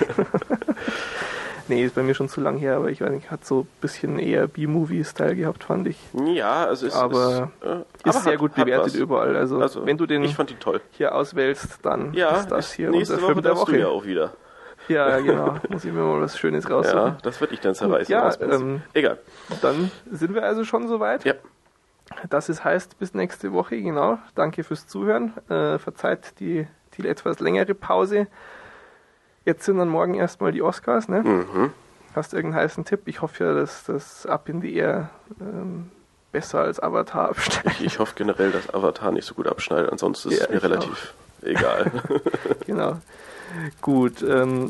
Nee, ist bei mir schon zu lang her, aber ich weiß nicht, hat so ein bisschen eher B-Movie-Style gehabt, fand ich. Ja, also ist sehr gut bewertet überall. Also wenn du den ich fand ihn toll. hier auswählst, dann ist das hier unser Film der Woche. Du ja auch wieder. Ja, genau. Muss ich mir mal was Schönes raussuchen. Ja, das wird ich dann zerreißen. Ja, egal. Dann sind wir also schon soweit. Ja. Das heißt, bis nächste Woche, genau. Danke fürs Zuhören. Verzeiht die etwas längere Pause. Jetzt sind dann morgen erstmal die Oscars, ne? Mhm. Hast du irgendeinen heißen Tipp? Ich hoffe ja, dass das Up in the Air besser als Avatar abschneidet. Ich hoffe generell, dass Avatar nicht so gut abschneidet, ansonsten ist es mir relativ egal. Genau. Gut.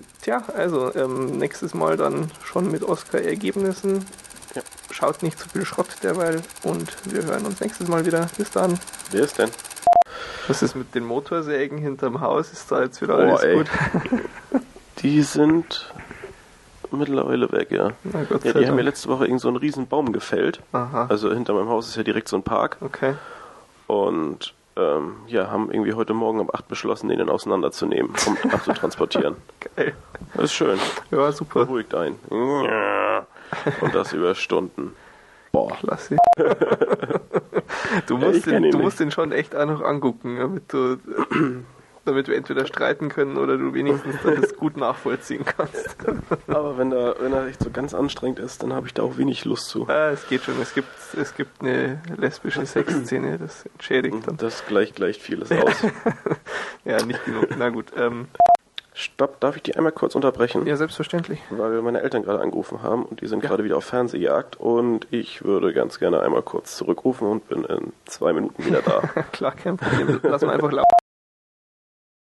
Nächstes Mal dann schon mit Oscar-Ergebnissen. Ja. Schaut nicht zu viel Schrott derweil und wir hören uns nächstes Mal wieder. Bis dann. Bis denn. Was ist mit den Motorsägen hinterm Haus? Ist da jetzt wieder alles gut? Die sind mittlerweile weg, ja. Na Gott ja, die haben ja letzte Woche irgend so einen riesen Baum gefällt. Aha. Also hinter meinem Haus ist ja direkt so ein Park. Okay. Und haben irgendwie heute Morgen um 8 beschlossen, den auseinanderzunehmen, um abzutransportieren. Geil. Das ist schön. Ja, super. Beruhigt ein. Und das über Stunden. Boah. Klasse. Du musst den schon echt auch noch angucken, damit wir entweder streiten können oder du wenigstens das gut nachvollziehen kannst. Aber wenn er echt so ganz anstrengend ist, dann habe ich da auch wenig Lust zu. Es geht schon. Es gibt eine lesbische Sexszene, das entschädigt dann. Das gleicht vieles aus. Ja, nicht genug. Na gut. Stopp, darf ich die einmal kurz unterbrechen? Ja, selbstverständlich. Weil meine Eltern gerade angerufen haben und die sind gerade wieder auf Fernsehjagd und ich würde ganz gerne einmal kurz zurückrufen und bin in 2 Minuten wieder da. Klar, kein Problem. Lass mal einfach laufen.